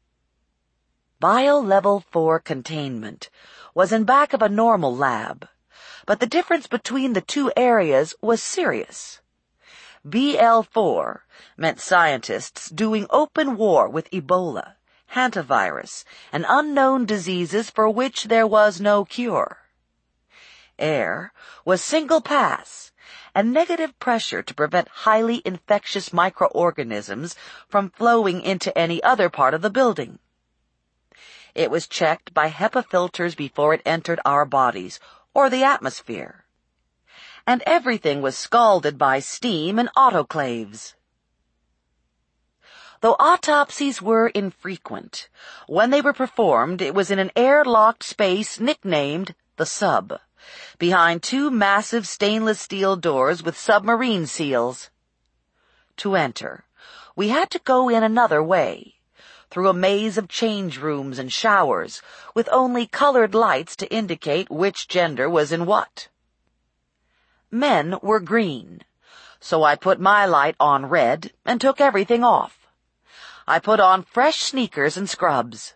Bio-level four containment was in back of a normal lab, but the difference between the two areas was serious. B L four meant scientists doing open war with Ebola, hantavirus, and unknown diseases for which there was no cure. Air was single pass and negative pressure to prevent highly infectious microorganisms from flowing into any other part of the building. It was checked by HEPA filters before it entered our bodies or the atmosphere. And everything was scalded by steam and autoclaves. Though autopsies were infrequent, when they were performed, it was in an airlocked space nicknamed the sub, behind two massive stainless steel doors with submarine seals. To enter, we had to go in another way, through a maze of change rooms and showers, with only colored lights to indicate which gender was in what. Men were green, so I put my light on red and took everything off. I put on fresh sneakers and scrubs.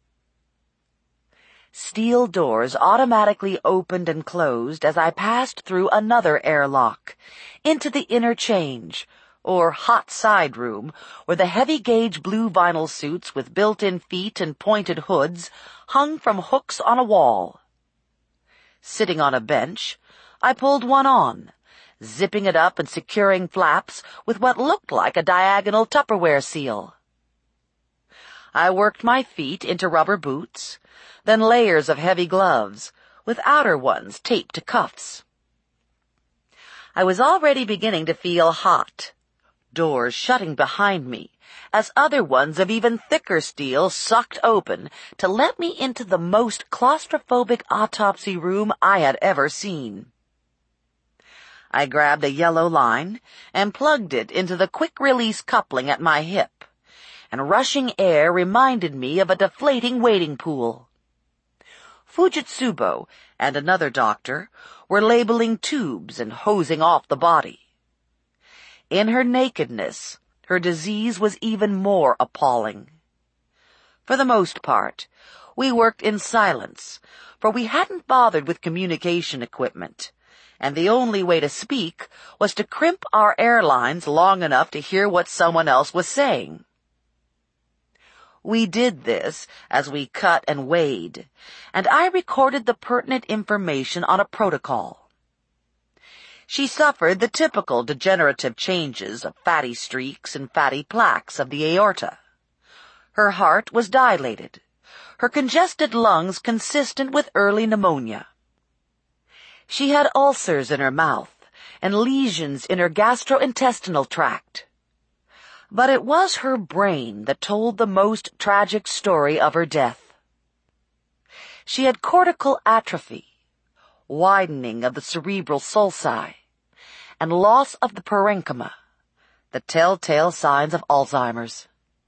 Steel doors automatically opened and closed as I passed through another airlock, into the inner change, or hot side room, where the heavy-gauge blue vinyl suits with built-in feet and pointed hoods hung from hooks on a wall. Sitting on a bench, I pulled one on, zipping it up and securing flaps with what looked like a diagonal Tupperware seal. I worked my feet into rubber boots, then layers of heavy gloves, with outer ones taped to cuffs. I was already beginning to feel hot, doors shutting behind me, as other ones of even thicker steel sucked open to let me into the most claustrophobic autopsy room I had ever seen. I grabbed a yellow line and plugged it into the quick-release coupling at my hip, and rushing air reminded me of a deflating wading pool. Fujitsubo and another doctor were labeling tubes and hosing off the body. In her nakedness, her disease was even more appalling. For the most part, we worked in silence, for we hadn't bothered with communication equipment, and the only way to speak was to crimp our airlines long enough to hear what someone else was saying. We did this as we cut and weighed, and I recorded the pertinent information on a protocol. She suffered the typical degenerative changes of fatty streaks and fatty plaques of the aorta. Her heart was dilated, her congested lungs consistent with early pneumonia. She had ulcers in her mouth and lesions in her gastrointestinal tract. But it was her brain that told the most tragic story of her death. She had cortical atrophy, widening of the cerebral sulci, and loss of the parenchyma, the telltale signs of Alzheimer's.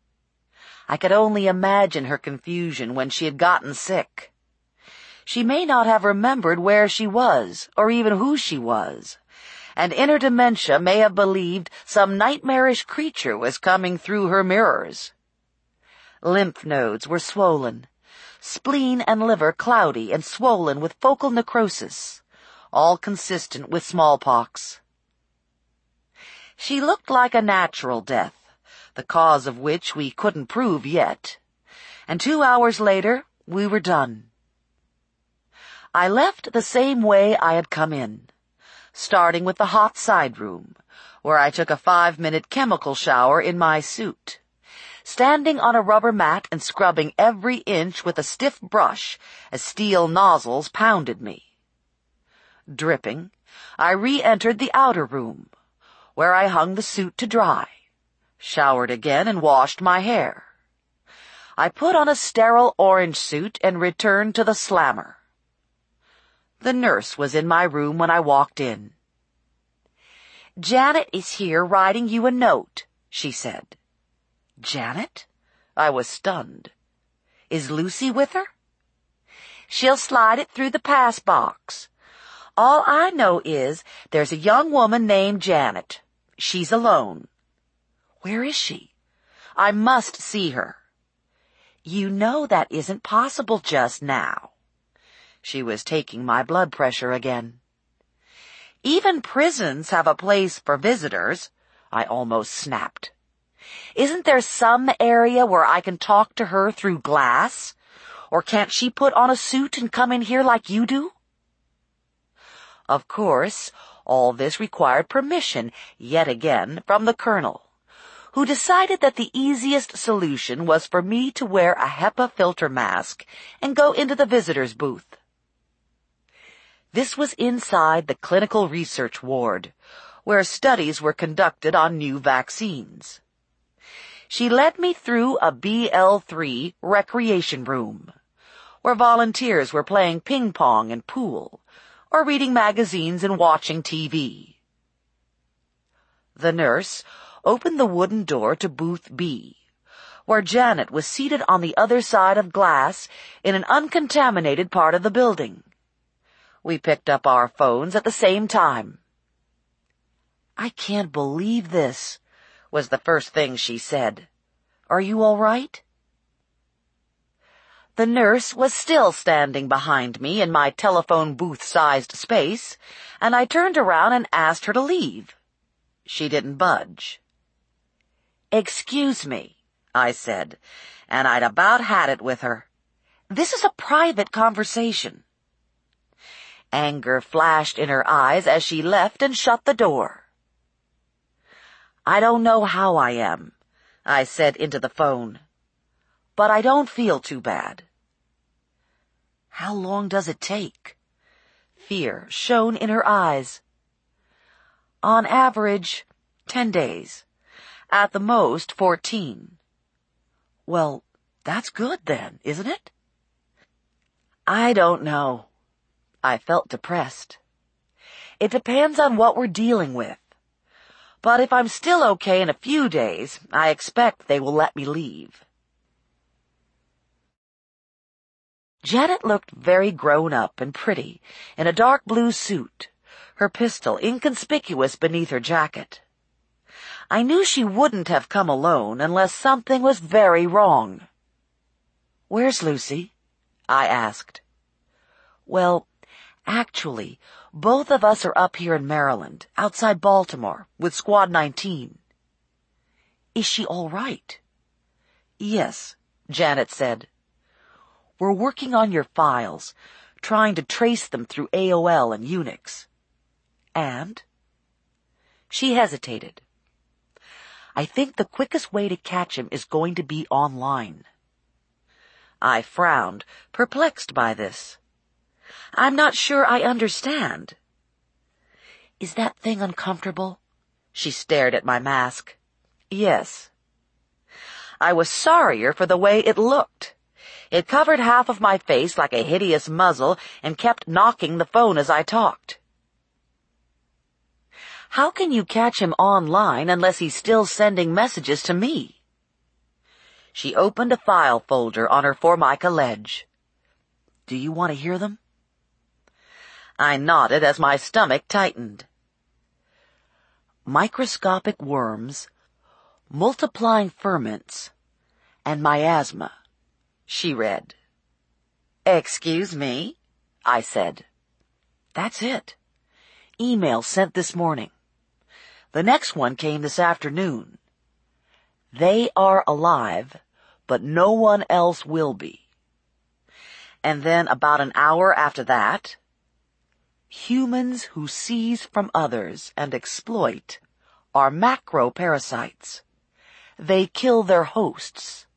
I could only imagine her confusion when she had gotten sick. She may not have remembered where she was, or even who she was, and in her dementia may have believed some nightmarish creature was coming through her mirrors. Lymph nodes were swollen, spleen and liver cloudy and swollen with focal necrosis, all consistent with smallpox. She looked like a natural death, the cause of which we couldn't prove yet, and two hours later we were done. I left the same way I had come in, starting with the hot side room, where I took a five-minute chemical shower in my suit, standing on a rubber mat and scrubbing every inch with a stiff brush as steel nozzles pounded me. Dripping, I re-entered the outer room, where I hung the suit to dry, showered again and washed my hair. I put on a sterile orange suit and returned to the slammer. The nurse was in my room when I walked in. "Janet is here writing you a note," she said. "Janet?" I was stunned. "Is Lucy with her?" "She'll slide it through the pass box. All I know is there's a young woman named Janet. She's alone." "Where is she?" "I must see her." "You know that isn't possible just now." She was taking my blood pressure again. Even prisons have a place for visitors, I almost snapped. Isn't there some area where I can talk to her through glass? Or can't she put on a suit and come in here like you do? Of course, all this required permission, yet again, from the Colonel, who decided that the easiest solution was for me to wear a HEPA filter mask and go into the visitor's booth. This was inside the clinical research ward, where studies were conducted on new vaccines. She led me through a B L three recreation room, where volunteers were playing ping pong and pool, or reading magazines and watching T V. The nurse opened the wooden door to booth B, where Janet was seated on the other side of glass in an uncontaminated part of the building. We picked up our phones at the same time. "I can't believe this," was the first thing she said. "Are you all right?" The nurse was still standing behind me in my telephone booth-sized space, and I turned around and asked her to leave. She didn't budge. "Excuse me," I said, and I'd about had it with her. "This is a private conversation." Anger flashed in her eyes as she left and shut the door. "I don't know how I am," I said into the phone, "but I don't feel too bad." "How long does it take?" Fear shone in her eyes. "On average, ten days. At the most, fourteen." "Well, that's good then, isn't it?" "I don't know." I felt depressed. "It depends on what we're dealing with. But if I'm still okay in a few days, I expect they will let me leave." Janet looked very grown up and pretty in a dark blue suit, her pistol inconspicuous beneath her jacket. I knew she wouldn't have come alone unless something was very wrong. "Where's Lucy?" I asked. "Well, actually, both of us are up here in Maryland, outside Baltimore, with Squad nineteen. "Is she all right?" "Yes," Janet said. "We're working on your files, trying to trace them through A O L and Unix." "And?" She hesitated. "I think the quickest way to catch him is going to be online." I frowned, perplexed by this. "I'm not sure I understand." "Is that thing uncomfortable?" She stared at my mask. "Yes." I was sorrier for the way it looked. It covered half of my face like a hideous muzzle and kept knocking the phone as I talked. "How can you catch him online unless he's still sending messages to me?" She opened a file folder on her Formica ledge. "Do you want to hear them?" I nodded as my stomach tightened. "Microscopic worms, multiplying ferments, and miasma," she read. "Excuse me?" I said. "That's it. Email sent this morning. The next one came this afternoon. They are alive, but no one else will be." And then about an hour after that, "Humans who seize from others and exploit are macroparasites. They kill their hosts."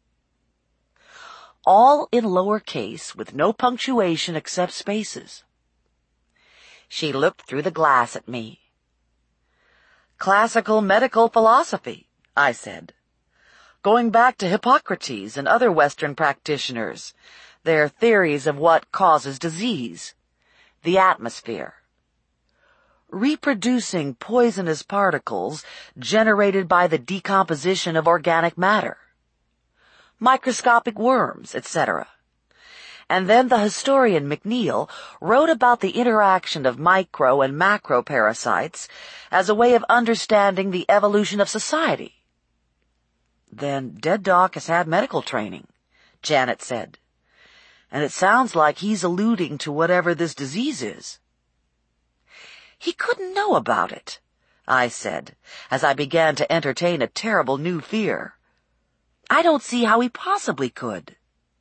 All in lowercase with no punctuation except spaces. She looked through the glass at me. "Classical medical philosophy," I said. "Going back to Hippocrates and other Western practitioners, their theories of what causes disease. The atmosphere. Reproducing poisonous particles generated by the decomposition of organic matter. Microscopic worms, et cetera. And then the historian McNeill wrote about the interaction of micro and macro parasites as a way of understanding the evolution of society." "Then Dead Doc has had medical training," Janet said. and it sounds like he's alluding to whatever this disease is." "He couldn't know about it," I said, as I began to entertain a terrible new fear. "I don't see how he possibly could."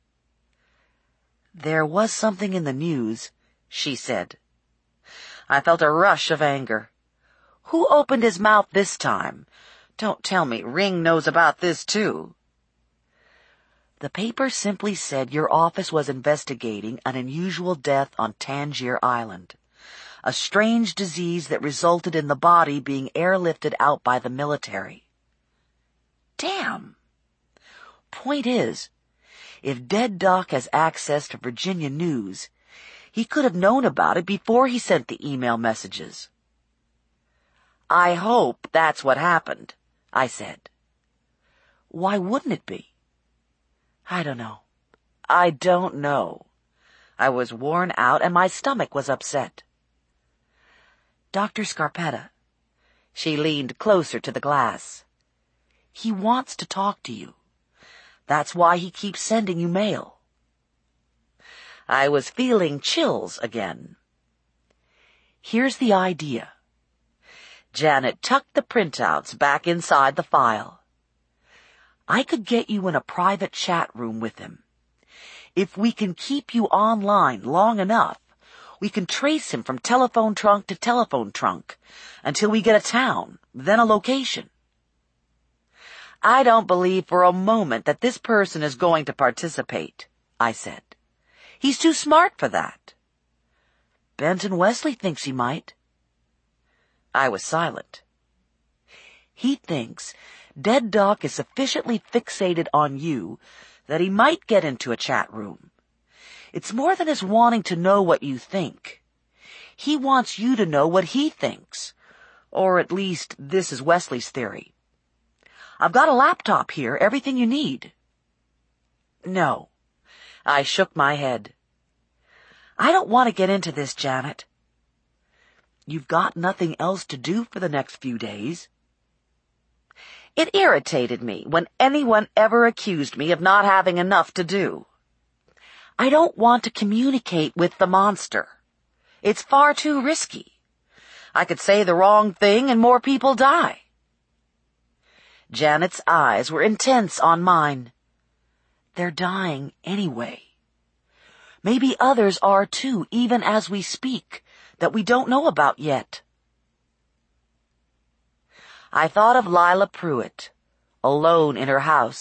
"There was something in the news," she said. I felt a rush of anger. "Who opened his mouth this time? Don't tell me Ring knows about this, too." "The paper simply said your office was investigating an unusual death on Tangier Island, a strange disease that resulted in the body being airlifted out by the military." Damn. Point is, if Dead Doc has access to Virginia news, he could have known about it before he sent the email messages. "I hope that's what happened," I said. "Why wouldn't it be?" "I don't know. I don't know." I was worn out and my stomach was upset. "Doctor Scarpetta." She leaned closer to the glass. "He wants to talk to you. That's why he keeps sending you mail." I was feeling chills again. "Here's the idea." Janet tucked the printouts back inside the file. "I could get you in a private chat room with him. If we can keep you online long enough, we can trace him from telephone trunk to telephone trunk until we get a town, then a location." "I don't believe for a moment that this person is going to participate," I said. "He's too smart for that." "Benton Wesley thinks he might." I was silent. "He thinks Dead Doc is sufficiently fixated on you that he might get into a chat room. It's more than his wanting to know what you think. He wants you to know what he thinks, or at least this is Wesley's theory. I've got a laptop here, everything you need." "No." I shook my head. "I don't want to get into this, Janet." "You've got nothing else to do for the next few days." It irritated me when anyone ever accused me of not having enough to do. "I don't want to communicate with the monster. It's far too risky. I could say the wrong thing and more people die." Janet's eyes were intense on mine. "They're dying anyway. Maybe others are too, even as we speak, that we don't know about yet." I thought of Lila Pruitt, alone in her house,